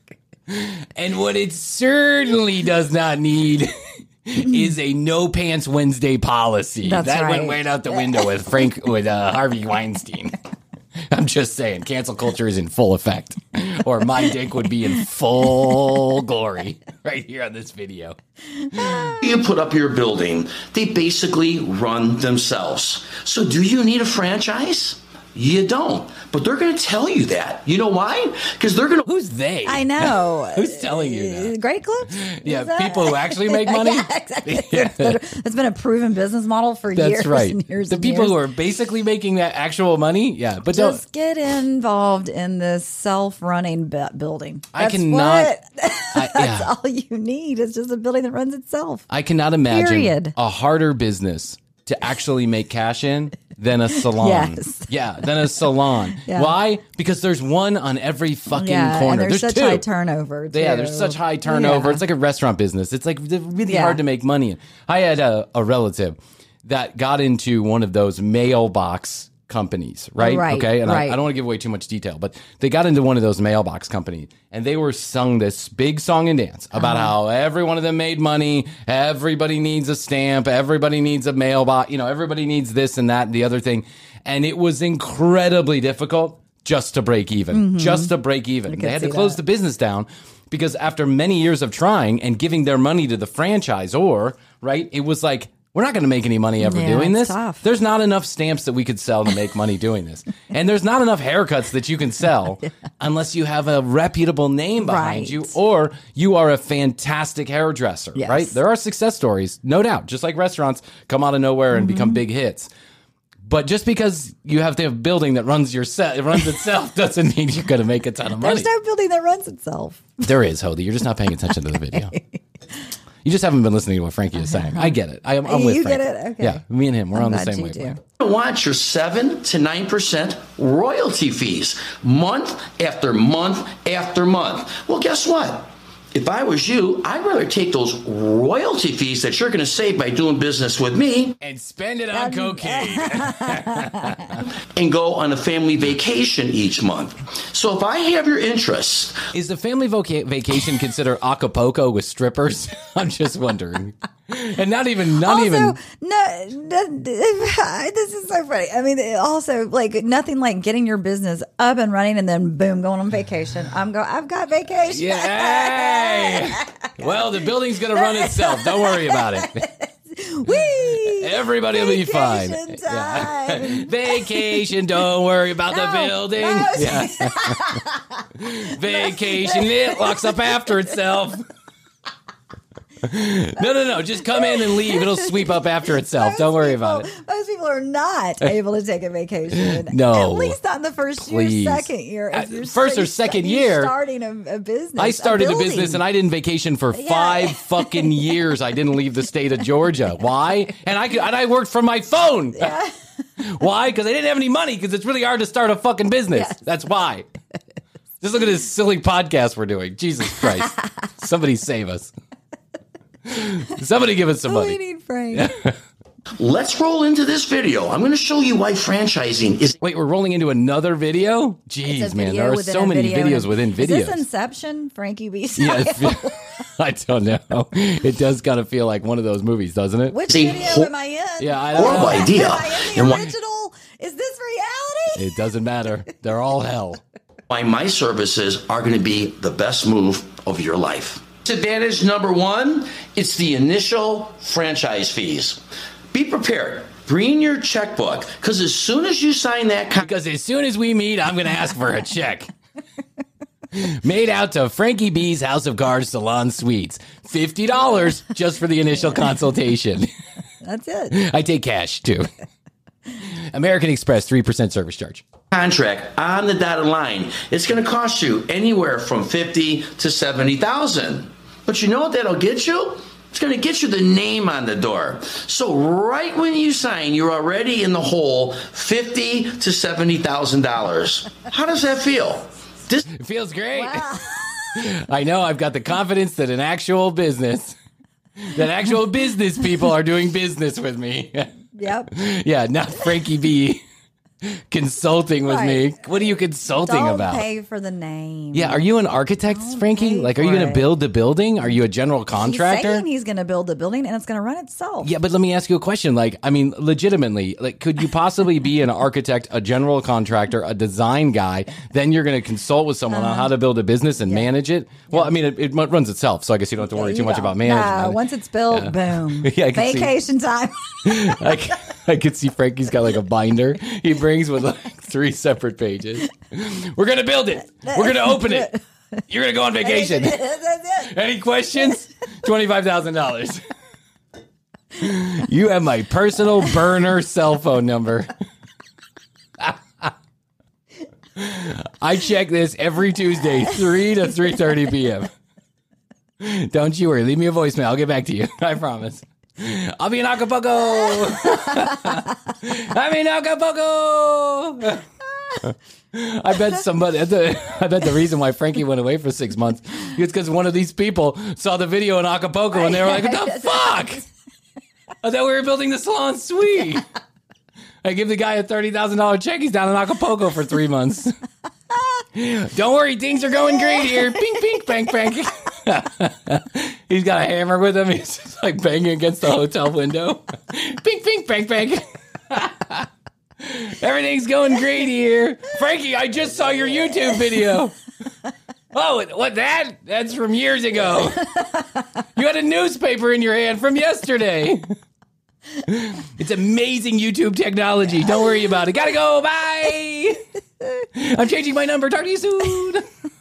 And what it certainly does not need is a no pants Wednesday policy. That's that right. went right out the window with Frank with uh, Harvey Weinstein. I'm just saying, cancel culture is in full effect, or my dick would be in full glory right here on this video. You put up your building, they basically run themselves. So do you need a franchise? You don't. But they're going to tell you that. You know why? Because they're going to... Who's they? I know. Who's telling you that? Great clips? Yeah, Is that- people who actually make money? Yeah, exactly. Yeah. It's, been, it's been a proven business model for That's years right. and years The and people years. who are basically making that actual money, yeah. But don't. Just get involved in this self-running bu- building. I That's cannot- what- I- That's yeah. all you need. It's just a building that runs itself. I cannot imagine Period. a harder business to actually make cash in than a salon. Yes. Yeah, than a salon. Yeah. Why? Because there's one on every fucking Yeah, corner. and there's, such two. high turnover. Too. Yeah, there's such high turnover. Yeah. It's like a restaurant business. It's like really Yeah. hard to make money in. I had a, a relative that got into one of those mailbox companies, right? Right, Okay, and right. I, I don't want to give away too much detail, but they got into one of those mailbox companies, and they were sung this big song and dance about Uh-huh. how every one of them made money, everybody needs a stamp, everybody needs a mailbox, you know, everybody needs this and that and the other thing, and it was incredibly difficult just to break even, Mm-hmm. just to break even. could They had to see close that. the business down because after many years of trying and giving their money to the franchisor, right, it was like, we're not going to make any money ever Yeah, doing it's this. tough. There's not enough stamps that we could sell to make money doing this. And there's not enough haircuts that you can sell unless you have a reputable name behind Right. you or you are a fantastic hairdresser, Yes. right? There are success stories, no doubt, just like restaurants come out of nowhere and Mm-hmm. become big hits. But just because you have to have a building that runs your set, it runs itself doesn't mean you're going to make a ton of money. There's no building that runs itself. There is, Hody. You're just not paying attention to the video. You just haven't been listening to what Frankie is saying. I get it. I, I'm with You Frankie. get it? Okay. Yeah, me and him, we're I'm on the glad same you do. wavelength. want your seven to nine percent royalty fees month after month after month. Well, guess what? If I was you, I'd rather take those royalty fees that you're going to save by doing business with me And spend it on cocaine. and go on a family vacation each month. So if I have your interest, Is the family voca- vacation considered Acapulco with strippers? I'm just wondering. And not even, not also, even. No, no, this is so funny. I mean, also, like, nothing like getting your business up and running and then boom, going on vacation. I'm going. I've got vacation. Yeah. Hey. Well, the building's gonna run itself. Don't worry about it. Whee! Everybody will be fine. Vacation time. Yeah. Vacation. Don't worry about No, the building. no. Yeah. Vacation. It locks up after itself. No, no, no. Just come in and leave. It'll sweep up after itself. Most Don't worry people, about it. Most people are not able to take a vacation. No. At least not in the first Please. year, second year. If Uh, you're first sta- or second you're year. starting a, a business. I started a, building. business and I didn't vacation for Yeah. five fucking years. I didn't leave the state of Georgia. Why? And I could, and I worked from my phone. Yeah. Why? Because I didn't have any money. Because it's really hard to start a fucking business. Yes. That's why. Just look at this silly podcast we're doing. Jesus Christ! Somebody save us. Somebody give us some We money. need Frank. Let's roll into this video. I'm going to show you why franchising is Wait, we're rolling into another video? It's Jeez, a man, video there are within so a many video videos and- within Is videos. this Inception, Frankie B. Yeah, it style? fe- I don't know. It does kind of feel like one of those movies, doesn't it? Which See, video ho- am I in? Yeah, I don't horrible know. idea. Am I in And the why- original? Is this reality? It doesn't matter. They're all hell. why my services are going to be the best move of your life. Advantage number one, it's the initial franchise fees. Be prepared. Bring your checkbook, because as soon as you sign that contract, Because as soon as we meet, I'm going to ask for a check. Made out to Frankie B's House of Cards Salon Suites. fifty dollars just for the initial consultation. That's it. I take cash, too. American Express, three percent service charge. contract on the dotted line, it's going to cost you anywhere from fifty to seventy thousand. But you know what that'll get you? It's going to get you the name on the door. So right when you sign, you're already in the hole, fifty to seventy thousand dollars. How does that feel? This It feels great. Wow. I know I've got the confidence that an actual business, that actual business people are doing business with me. Yep. Yeah, not Frankie B consulting with me. Right. What are you consulting Don't about? pay for the name. Yeah, are you an architect, Don't Frankie? pay Like, are you for going to it. build the building? Are you a general contractor? He's saying he's going to build the building and it's going to run itself. Yeah, but let me ask you a question. Like, I mean, legitimately, like, could you possibly be an architect, a general contractor, a design guy? Then you're going to consult with someone on how to build a business and manage it. Well, I mean, it, it runs itself, so I guess you don't have to worry You too much don't. about management. Nah, once it's built, boom. Yeah, I can see- Vacation time. I, c- I could see Frankie's got like a binder he brings with like three separate pages. We're going to build it. We're going to open it. You're going to go on vacation. That's it. Any questions? twenty-five thousand dollars. You have my personal burner cell phone number. I check this every Tuesday, three to three thirty p.m. Don't you worry. Leave me a voicemail. I'll get back to you. I promise. I'll be in Acapulco. I'm in Acapulco. I bet somebody. I bet the reason why Frankie went away for six months is because one of these people saw the video in Acapulco and they were like, "What the fuck? I thought we were building the salon suite." I give the guy a thirty thousand dollar check. He's down in Acapulco for three months. Don't worry, things are going great here. Pink, pink, bang, bang. He's got a hammer with him. He's just like banging against the hotel window. Pink, pink, bang, bang. Everything's going great here. Frankie, I just saw your YouTube video. Oh, what that? That's from years ago. You had a newspaper in your hand from yesterday. It's amazing YouTube technology. Don't worry about it. Gotta go. Bye. I'm changing my number. Talk to you soon.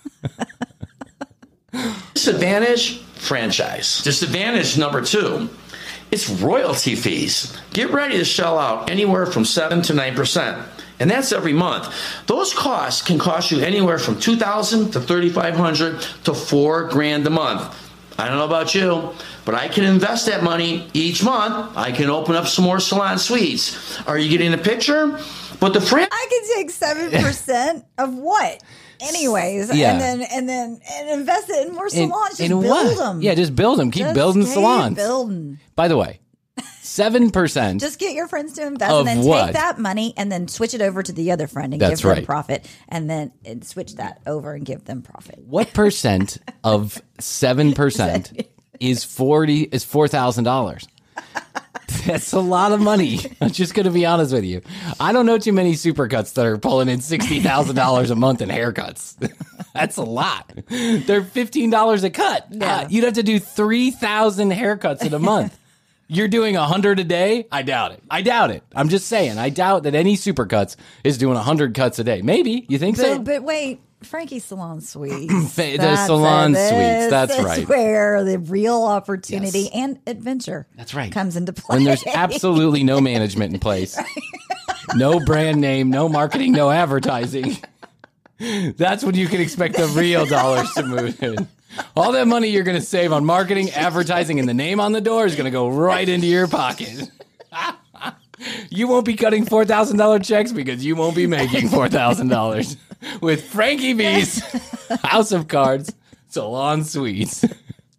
Disadvantage, franchise. Disadvantage number two, it's royalty fees. Get ready to shell out anywhere from seven to nine percent. And that's every month. Those costs can cost you anywhere from two thousand to thirty-five hundred to four grand a month. I don't know about you, but I can invest that money each month. I can open up some more salon suites. Are you getting a picture? But the fran- I can take seven percent of what? Anyways, Yeah. and then and then and invest it in more In- salons. Just in build what? them. Yeah, just build them. Keep Just building keep salons. Building. By the way, seven percent. Just get your friends to invest, Of and then what? take that money and then switch it over to the other friend and That's give them right. profit, and then and switch that over and give them profit. What percent of seven percent is forty is four thousand dollars. That's a lot of money. I'm just going to be honest with you. I don't know too many supercuts that are pulling in sixty thousand dollars a month in haircuts. That's a lot. They're fifteen dollars a cut. Yeah. Uh, you'd have to do three thousand haircuts in a month. You're doing one hundred a day? I doubt it. I doubt it. I'm just saying. I doubt that any supercuts is doing one hundred cuts a day. Maybe. You think but, so? But wait. Frankie's Salon Suites. the That's salon it. suites. That's This right. is where the real opportunity Yes. and adventure That's right. comes into play. When there's absolutely no management in place, no brand name, no marketing, no advertising. That's when you can expect the real dollars to move in. All that money you're going to save on marketing, advertising, and the name on the door is going to go right into your pocket. You won't be cutting four thousand dollars checks because you won't be making four thousand dollars with Frankie B's House of Cards Salon Suites.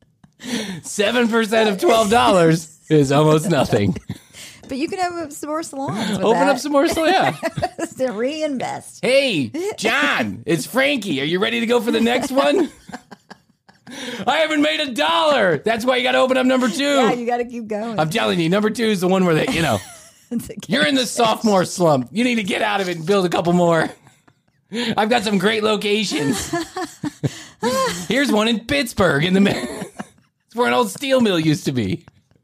seven percent of twelve dollars is almost nothing. But you can have some more salons. With Open that. up some more salons. Yeah. to reinvest. Hey, John, it's Frankie. Are you ready to go for the next one? I haven't made a dollar. That's why you got to open up number two. Yeah, you got to keep going. I'm telling you, number two is the one where they, you know, you're in the sophomore slump. You need to get out of it and build a couple more. I've got some great locations. Here's one in Pittsburgh in the middle. It's where an old steel mill used to be.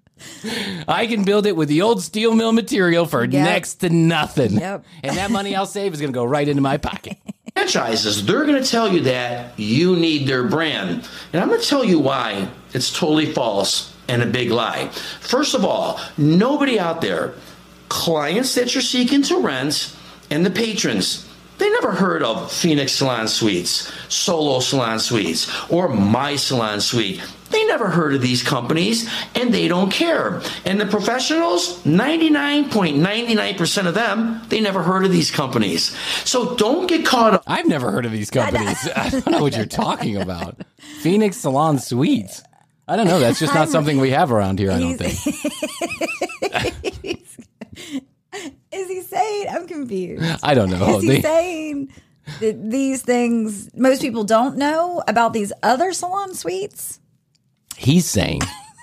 I can build it with the old steel mill material for Yep. next to nothing. Yep. And that money I'll save is going to go right into my pocket. Franchises, they're going to tell you that you need their brand. And I'm going to tell you why it's totally false and a big lie. First of all, nobody out there, clients that you're seeking to rent and the patrons, they never heard of Phoenix Salon Suites, Solo Salon Suites, or My Salon Suite. They never heard of these companies, and they don't care. And the professionals, ninety-nine point nine nine percent of them, they never heard of these companies. So don't get caught up. I've never heard of these companies. I don't know what you're talking about. Phoenix Salon Suites. I don't know. That's just not something we have around here, I don't think. Is he saying? I'm confused. I don't know. Is he They- saying that these things most people don't know about these other salon suites? He's saying.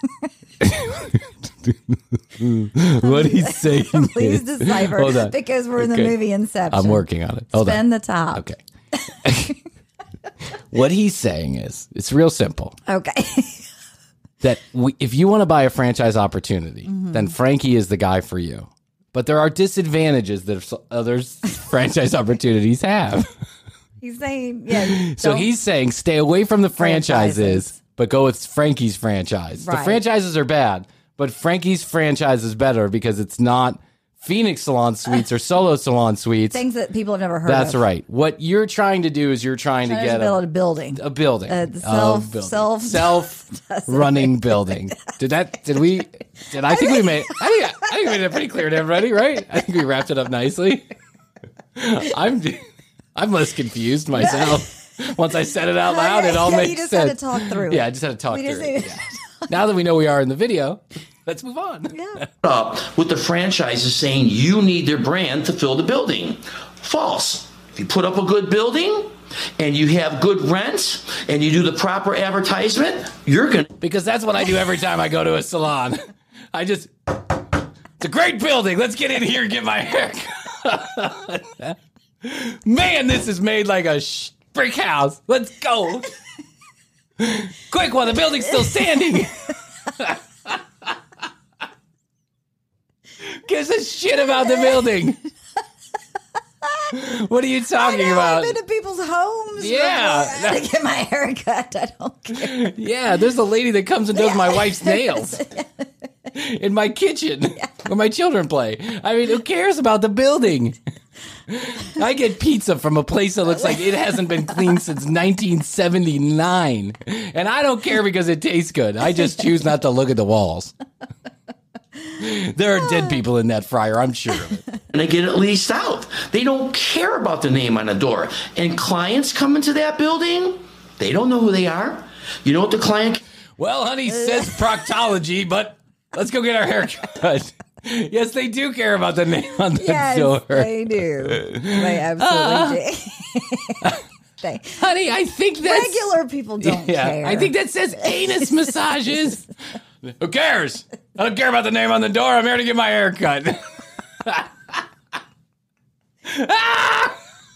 What he's saying Please is, decipher hold on. because we're in the Okay. movie Inception. I'm working on it. Hold Spin on. the top. Okay. What he's saying is, it's real simple. Okay. That we, if you want to buy a franchise opportunity, Mm-hmm. then Frankie is the guy for you. But there are disadvantages that other franchise opportunities have. He's saying, yeah. So don't- he's saying stay away from the franchises, Franchises. but go with Frankie's franchise. The Right. franchises are bad, but Frankie's franchise is better because it's not Phoenix Salon Suites or Solo Salon Suites. things that people have never heard That's of. right. What you're trying to do is you're trying, Trying to to get build a, a building. a building, Uh, the A self- building. self- self-running building. Did that? Did we? Did I think we made? I think I think we made it pretty clear to everybody, right? I think we wrapped it up nicely. I'm I'm less confused myself. Once I said it out loud, it all Yeah, makes you just sense. had to talk through Yeah, it. I just had to talk We through just it. needed- Yeah. Now that we know we are in the video, let's move on. Yeah. up with the franchises saying you need their brand to fill the building. False. If you put up a good building and you have good rents and you do the proper advertisement, you're going to. Because that's what I do every time I go to a salon. I just, it's a great building. Let's get in here and get my hair cut. Man, this is made like a sh- brick house. Let's go. Quick while the building's still standing. Gives a shit about the building. What are you talking I know, about? I've been to people's homes. Yeah. To get my hair cut. I don't care. Yeah, there's a lady that comes and does my wife's nails in my kitchen where my children play. I mean, who cares about the building? I get pizza from a place that looks like it hasn't been cleaned since nineteen seventy-nine. And I don't care because it tastes good. I just choose not to look at the walls. There are dead people in that fryer, I'm sure of it. And they get it leased out. They don't care about the name on the door. And clients come into that building, they don't know who they are. You know what the client. Well, honey says proctology, but let's go get our hair cut. Yes, they do care about the name on the Yes, door. they do. They absolutely do. They, Honey, I think that's... regular people don't yeah, care. I think that says anus massages. Who cares? I don't care about the name on the door. I'm here to get my hair cut. ah!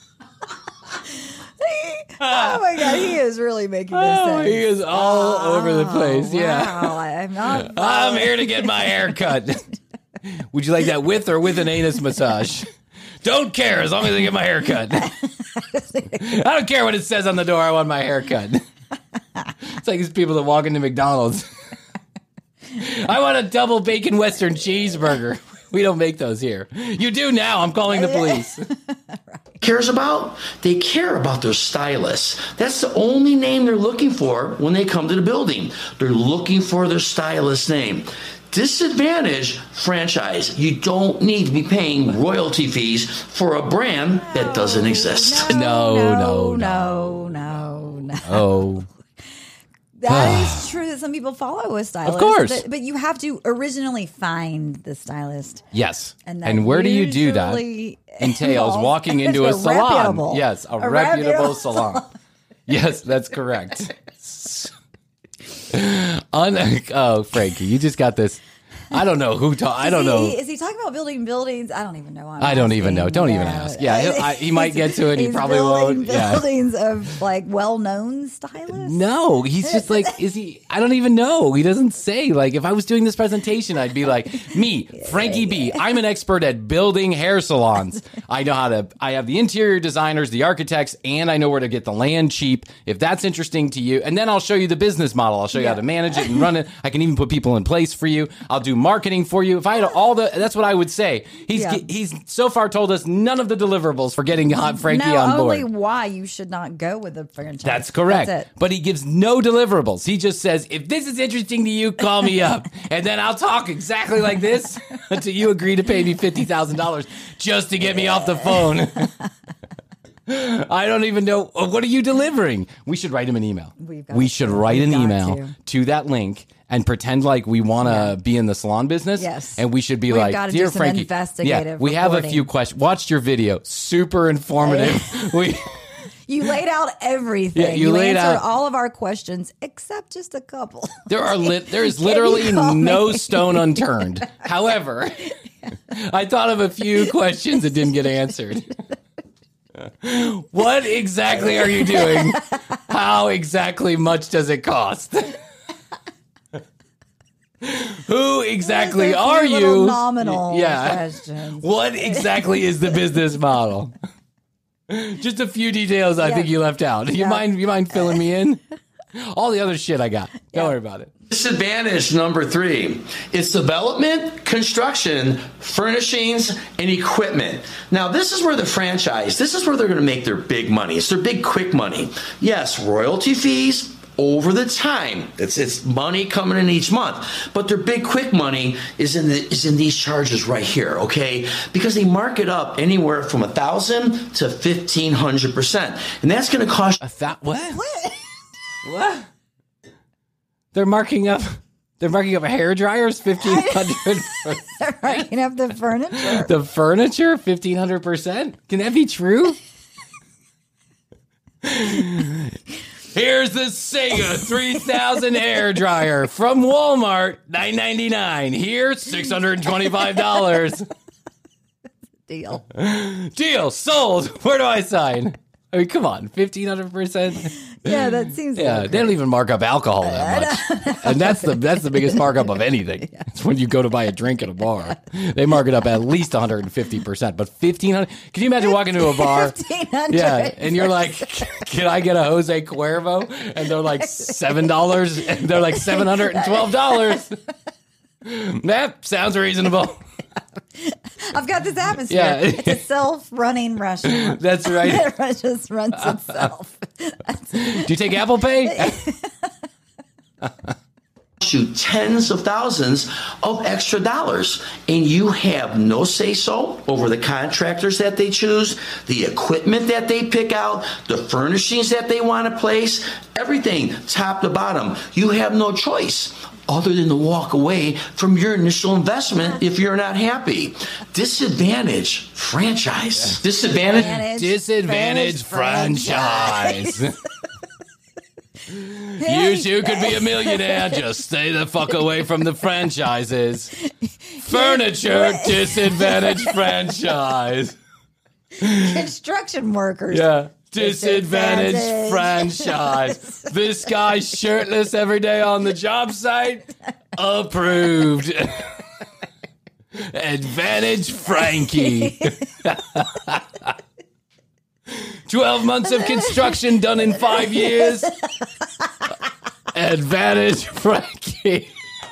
Oh my God, he is really making this Oh, sense. he is all Oh, over the place. Yeah. Wow, I'm not. I'm here to get my hair cut. Would you like that with or with an anus massage? Don't care as long as I get my hair cut. I don't care what it says on the door. I want my hair cut. It's like these people that walk into McDonald's. I want a double bacon Western cheeseburger. We don't make those here. You do now. I'm calling the police. Cares about? They care about their stylist. That's the only name they're looking for when they come to the building. They're looking for their stylist name. Disadvantage franchise. You don't need to be paying royalty fees for a brand that doesn't exist. No, no, no, no, no. Oh. That is true that some people follow a stylist. Of course. But, but you have to originally find the stylist. Yes. And, that and where do you do that? usually Entails involves walking into a, a salon. reputable- Yes, a, a reputable, reputable salon. Yes, that's correct. Un- oh, Frankie, you just got this. I don't know who. Ta- I don't is know. He, is he talking about building buildings? I don't even know. I'm I don't even know. asking. Don't even Yeah. ask. Yeah, he'll- I- he might get to it. He He's probably building won't. Yeah. Buildings of like well-known stylists. No, he's just like, is he? I don't even know. He doesn't say. Like, if I was doing this presentation, I'd be like, me, Frankie B. I'm an expert at building hair salons. I know how to, I have the interior designers, the architects, and I know where to get the land cheap. If that's interesting to you, and then I'll show you the business model. I'll show you Yeah. how to manage it and run it. I can even put people in place for you. I'll do marketing for you. If I had all the, that's what I would say. He's Yeah. he's so far told us none of the deliverables for getting hot Frankie no, on board. only why you should not go with the franchise. That's correct. That's it. But he gives no deliverables. He just says, if this is interesting to you, call me up. And then I'll talk exactly like this until you agree to pay me fifty thousand dollars just to get me off the phone. I don't even know. What are you delivering? We should write him an email. We've got We to. should write We've an got email to. to that link and pretend like we want to Yeah. be in the salon business. Yes. And we should be We've like, got to do dear some Frankie, investigative yeah, we have a reporting." few questions. Watched your video. Super informative. we... You laid out everything. Yeah, you you laid answered out- all of our questions except just a couple. There are lit. There is Can literally you call no me? stone unturned. However, I thought of a few questions that didn't get answered. What exactly are you doing? How exactly much does it cost? Who exactly There's a few are little you? Nominal Yeah. questions. What exactly is the business model? Just a few details I Yeah. think you left out. You Yeah. mind? You mind filling me in? All the other shit I got. Don't worry about it. Disadvantage number three, it's development, construction, furnishings, and equipment. Now, this is where the franchise, this is where they're going to make their big money. It's their big quick money. Yes, royalty fees over the time. It's it's money coming in each month. But their big quick money is in the is in these charges right here, okay? Because they mark it up anywhere from a thousand to fifteen hundred percent. And that's going to cost A thou- what? What? What? They're marking up. They're marking up a hair dryers fifteen hundred. Right, you have the furniture. The furniture fifteen hundred percent. Can that be true? Here's the Sega three thousand hair dryer from Walmart, nine ninety-nine. Here, six hundred twenty-five dollars. Deal. Deal sold. Where do I sign? I mean, come on, fifteen hundred percent. Yeah, that seems. Yeah, like they don't even mark up alcohol that much, and that's the that's the biggest markup of anything. It's when you go to buy a drink at a bar, they mark it up at least one hundred fifty percent. But fifteen hundred. Can you imagine walking into a bar? fifteen hundred. Yeah, and you're like, "Can I get a Jose Cuervo?" And they're like seven dollars. And they're like seven hundred and twelve dollars. That sounds reasonable. I've got this atmosphere. Yeah. It's a self-running restaurant. That's right. It just runs itself. Do you take Apple Pay? you tens of thousands of extra dollars, and you have no say-so over the contractors that they choose, the equipment that they pick out, the furnishings that they want to place, everything top to bottom. You have no choice. other than to walk away from your initial investment if you're not happy. Disadvantage franchise. Disadvantage. Disadvantage franchise. You too could be a millionaire. Just stay the fuck away from the franchises. Furniture disadvantage franchise. Construction workers. Yeah. Disadvantage, Disadvantage. franchise. This guy's shirtless every day on the job site. Approved. Advantage Frankie. twelve months of construction done in five years. Advantage Frankie.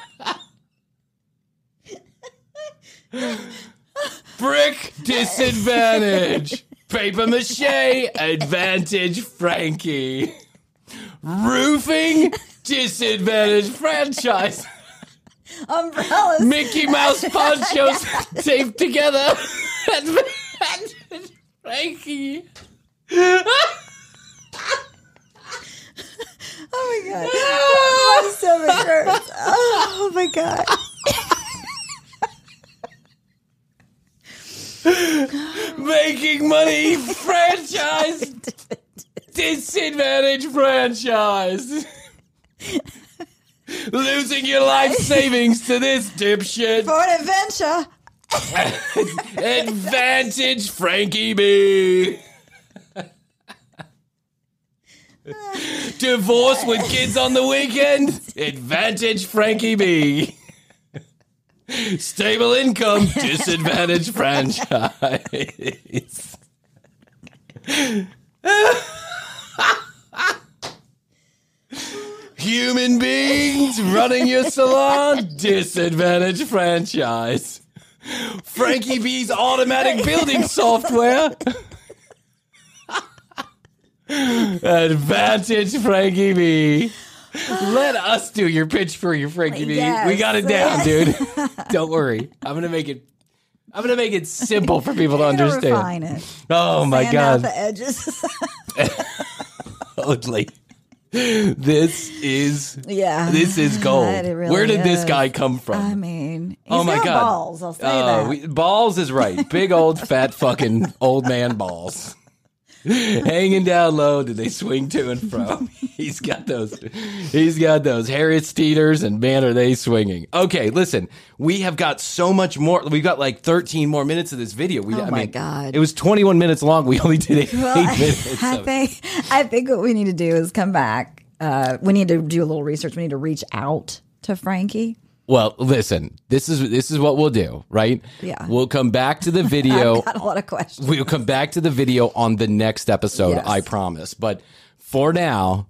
Brick disadvantage. Paper mache, advantage Frankie. Roofing, disadvantage franchise. Umbrellas. Mickey Mouse ponchos taped together, advantage Frankie. Oh my god. My stomach hurts. Oh my god. Making money franchise. Disadvantage franchise. Losing your life savings to this dipshit. For an adventure. Advantage Frankie B. Divorce with kids on the weekend. Advantage Frankie B. Stable income. Disadvantage franchise. Human beings running your salon. Disadvantage franchise. Frankie B's automatic building software. Advantage Frankie B. Let us do your pitch for your Frankie B. Yes. We got it down, dude. Don't worry. I'm gonna make it. I'm gonna make it simple for people to understand. Refine it. Oh my Sand god! out the edges. Totally. This is Yeah. This is gold. It really Where did this is. guy come from? I mean, he's oh my got god! balls. I'll say Uh, that. we- balls is right. Big old fat fucking old man balls. Hanging down low, did they swing to and fro? He's got those. He's got those Harriet Steeders, and man, are they swinging! Okay, listen, we have got so much more. We've got like thirteen more minutes of this video. We, Oh I my mean, God. It was twenty-one minutes long. We only did eight, Well, eight minutes. I of it. think I think what we need to do is come back. Uh, we need to do a little research. We need to reach out to Frankie. Well, listen, this is this is what we'll do, right? Yeah. We'll come back to the video. I've got a lot of questions. We'll come back to the video on the next episode, Yes. I promise. But for now,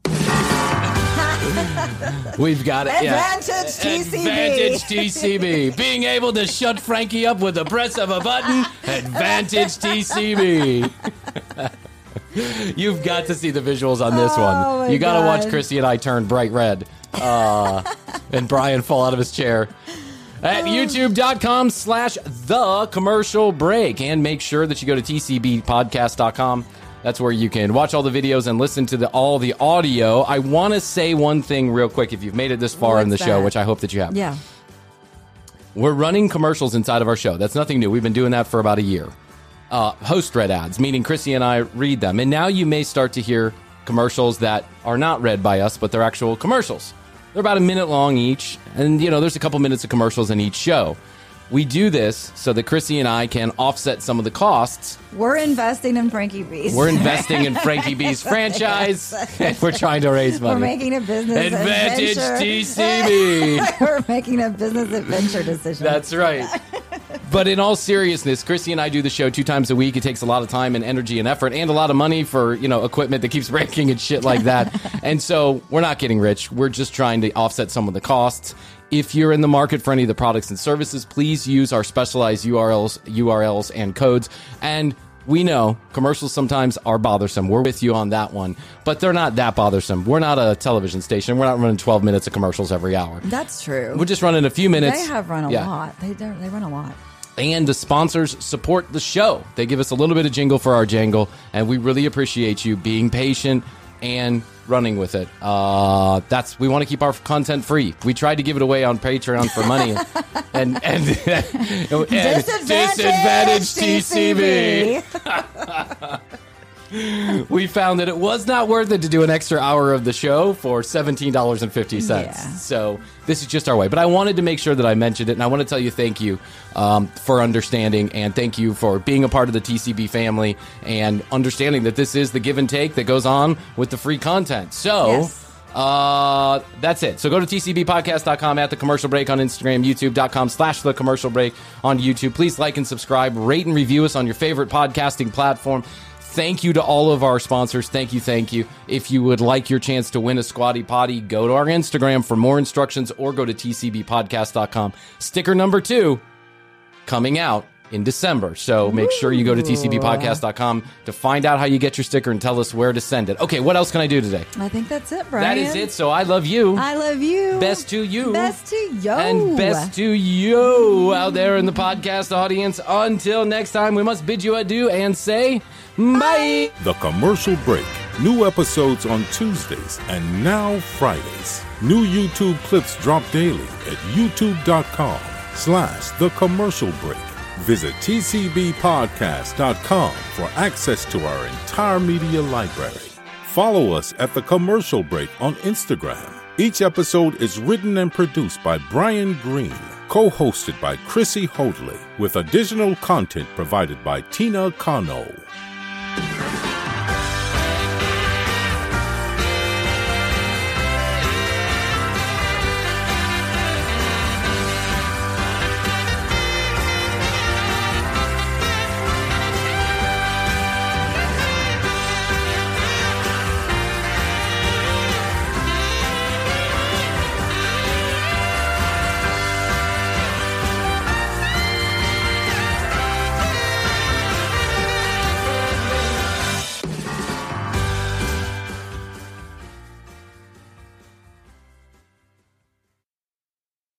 we've got it. Yeah. Advantage T C B. Advantage T C B. Being able to shut Frankie up with the press of a button. Advantage T C B. You've got to see the visuals on this Oh, one. my You got to God. watch Chrissy and I turn bright red. Uh, and Brian fall out of his chair. At youtube.com slash the commercial break. And make sure that you go to t c b podcast dot com. That's where you can watch all the videos and listen to the, all the audio. I want to say one thing real quick if you've made it this far in the What's show, that? which I hope that you have. Yeah. We're running commercials inside of our show. That's nothing new. We've been doing that for about a year. Uh, host read ads, meaning Chrissy and I read them. And now you may start to hear commercials that are not read by us, but they're actual commercials. They're about a minute long each. And, you know, there's a couple minutes of commercials in each show. We do this so that Chrissy and I can offset some of the costs. We're investing in Frankie B's. We're investing in Frankie B's franchise. And we're trying to raise money. We're making a business Advantage adventure. T C B. We're making a business adventure decision. That's right. But in all seriousness, Chrissy and I do the show two times a week. It takes a lot of time and energy and effort and a lot of money for, you know, equipment that keeps breaking and shit like that. And so we're not getting rich. We're just trying to offset some of the costs. If you're in the market for any of the products and services, please use our specialized U R Ls, U R Ls and codes. And we know commercials sometimes are bothersome. We're with you on that one, but they're not that bothersome. We're not a television station. We're not running twelve minutes of commercials every hour. That's true. We're just running a few minutes. They have run a Yeah. lot. They don't, they run a lot. And the sponsors support the show. They give us a little bit of jingle for our jangle, and we really appreciate you being patient and running with it. Uh, that's we want to keep our content free. We tried to give it away on Patreon for money, and and, and, and Disadvantage, disadvantage T C B. We found that it was not worth it to do an extra hour of the show for seventeen dollars and fifty cents. Yeah. So this is just our way. But I wanted to make sure that I mentioned it, and I want to tell you thank you um, for understanding, and thank you for being a part of the T C B family and understanding that this is the give and take that goes on with the free content. So... Yes. Uh, that's it. So go to T C B podcast dot com, at The Commercial Break on Instagram, youtube.com slash The Commercial Break on YouTube. Please like and subscribe, rate and review us on your favorite podcasting platform. Thank you to all of our sponsors. Thank you, thank you. If you would like your chance to win a Squatty Potty, go to our Instagram for more instructions or go to T C B podcast dot com. Sticker number two coming out in December. So make sure you go to T C B podcast dot com to find out how you get your sticker and tell us where to send it. Okay, what else can I do today? I think that's it, Brian. That is it. So I love you. I love you. Best to you. Best to yo. And best to you out there in the podcast audience. Until next time, we must bid you adieu and say bye. The Commercial Break. New episodes on Tuesdays and now Fridays. New YouTube clips drop daily at youtube.com slash The Commercial Break. Visit T C B podcast dot com for access to our entire media library. Follow us at The Commercial Break on Instagram. Each episode is written and produced by Brian Green, co-hosted by Chrissy Hoadley, with additional content provided by Tina Cano.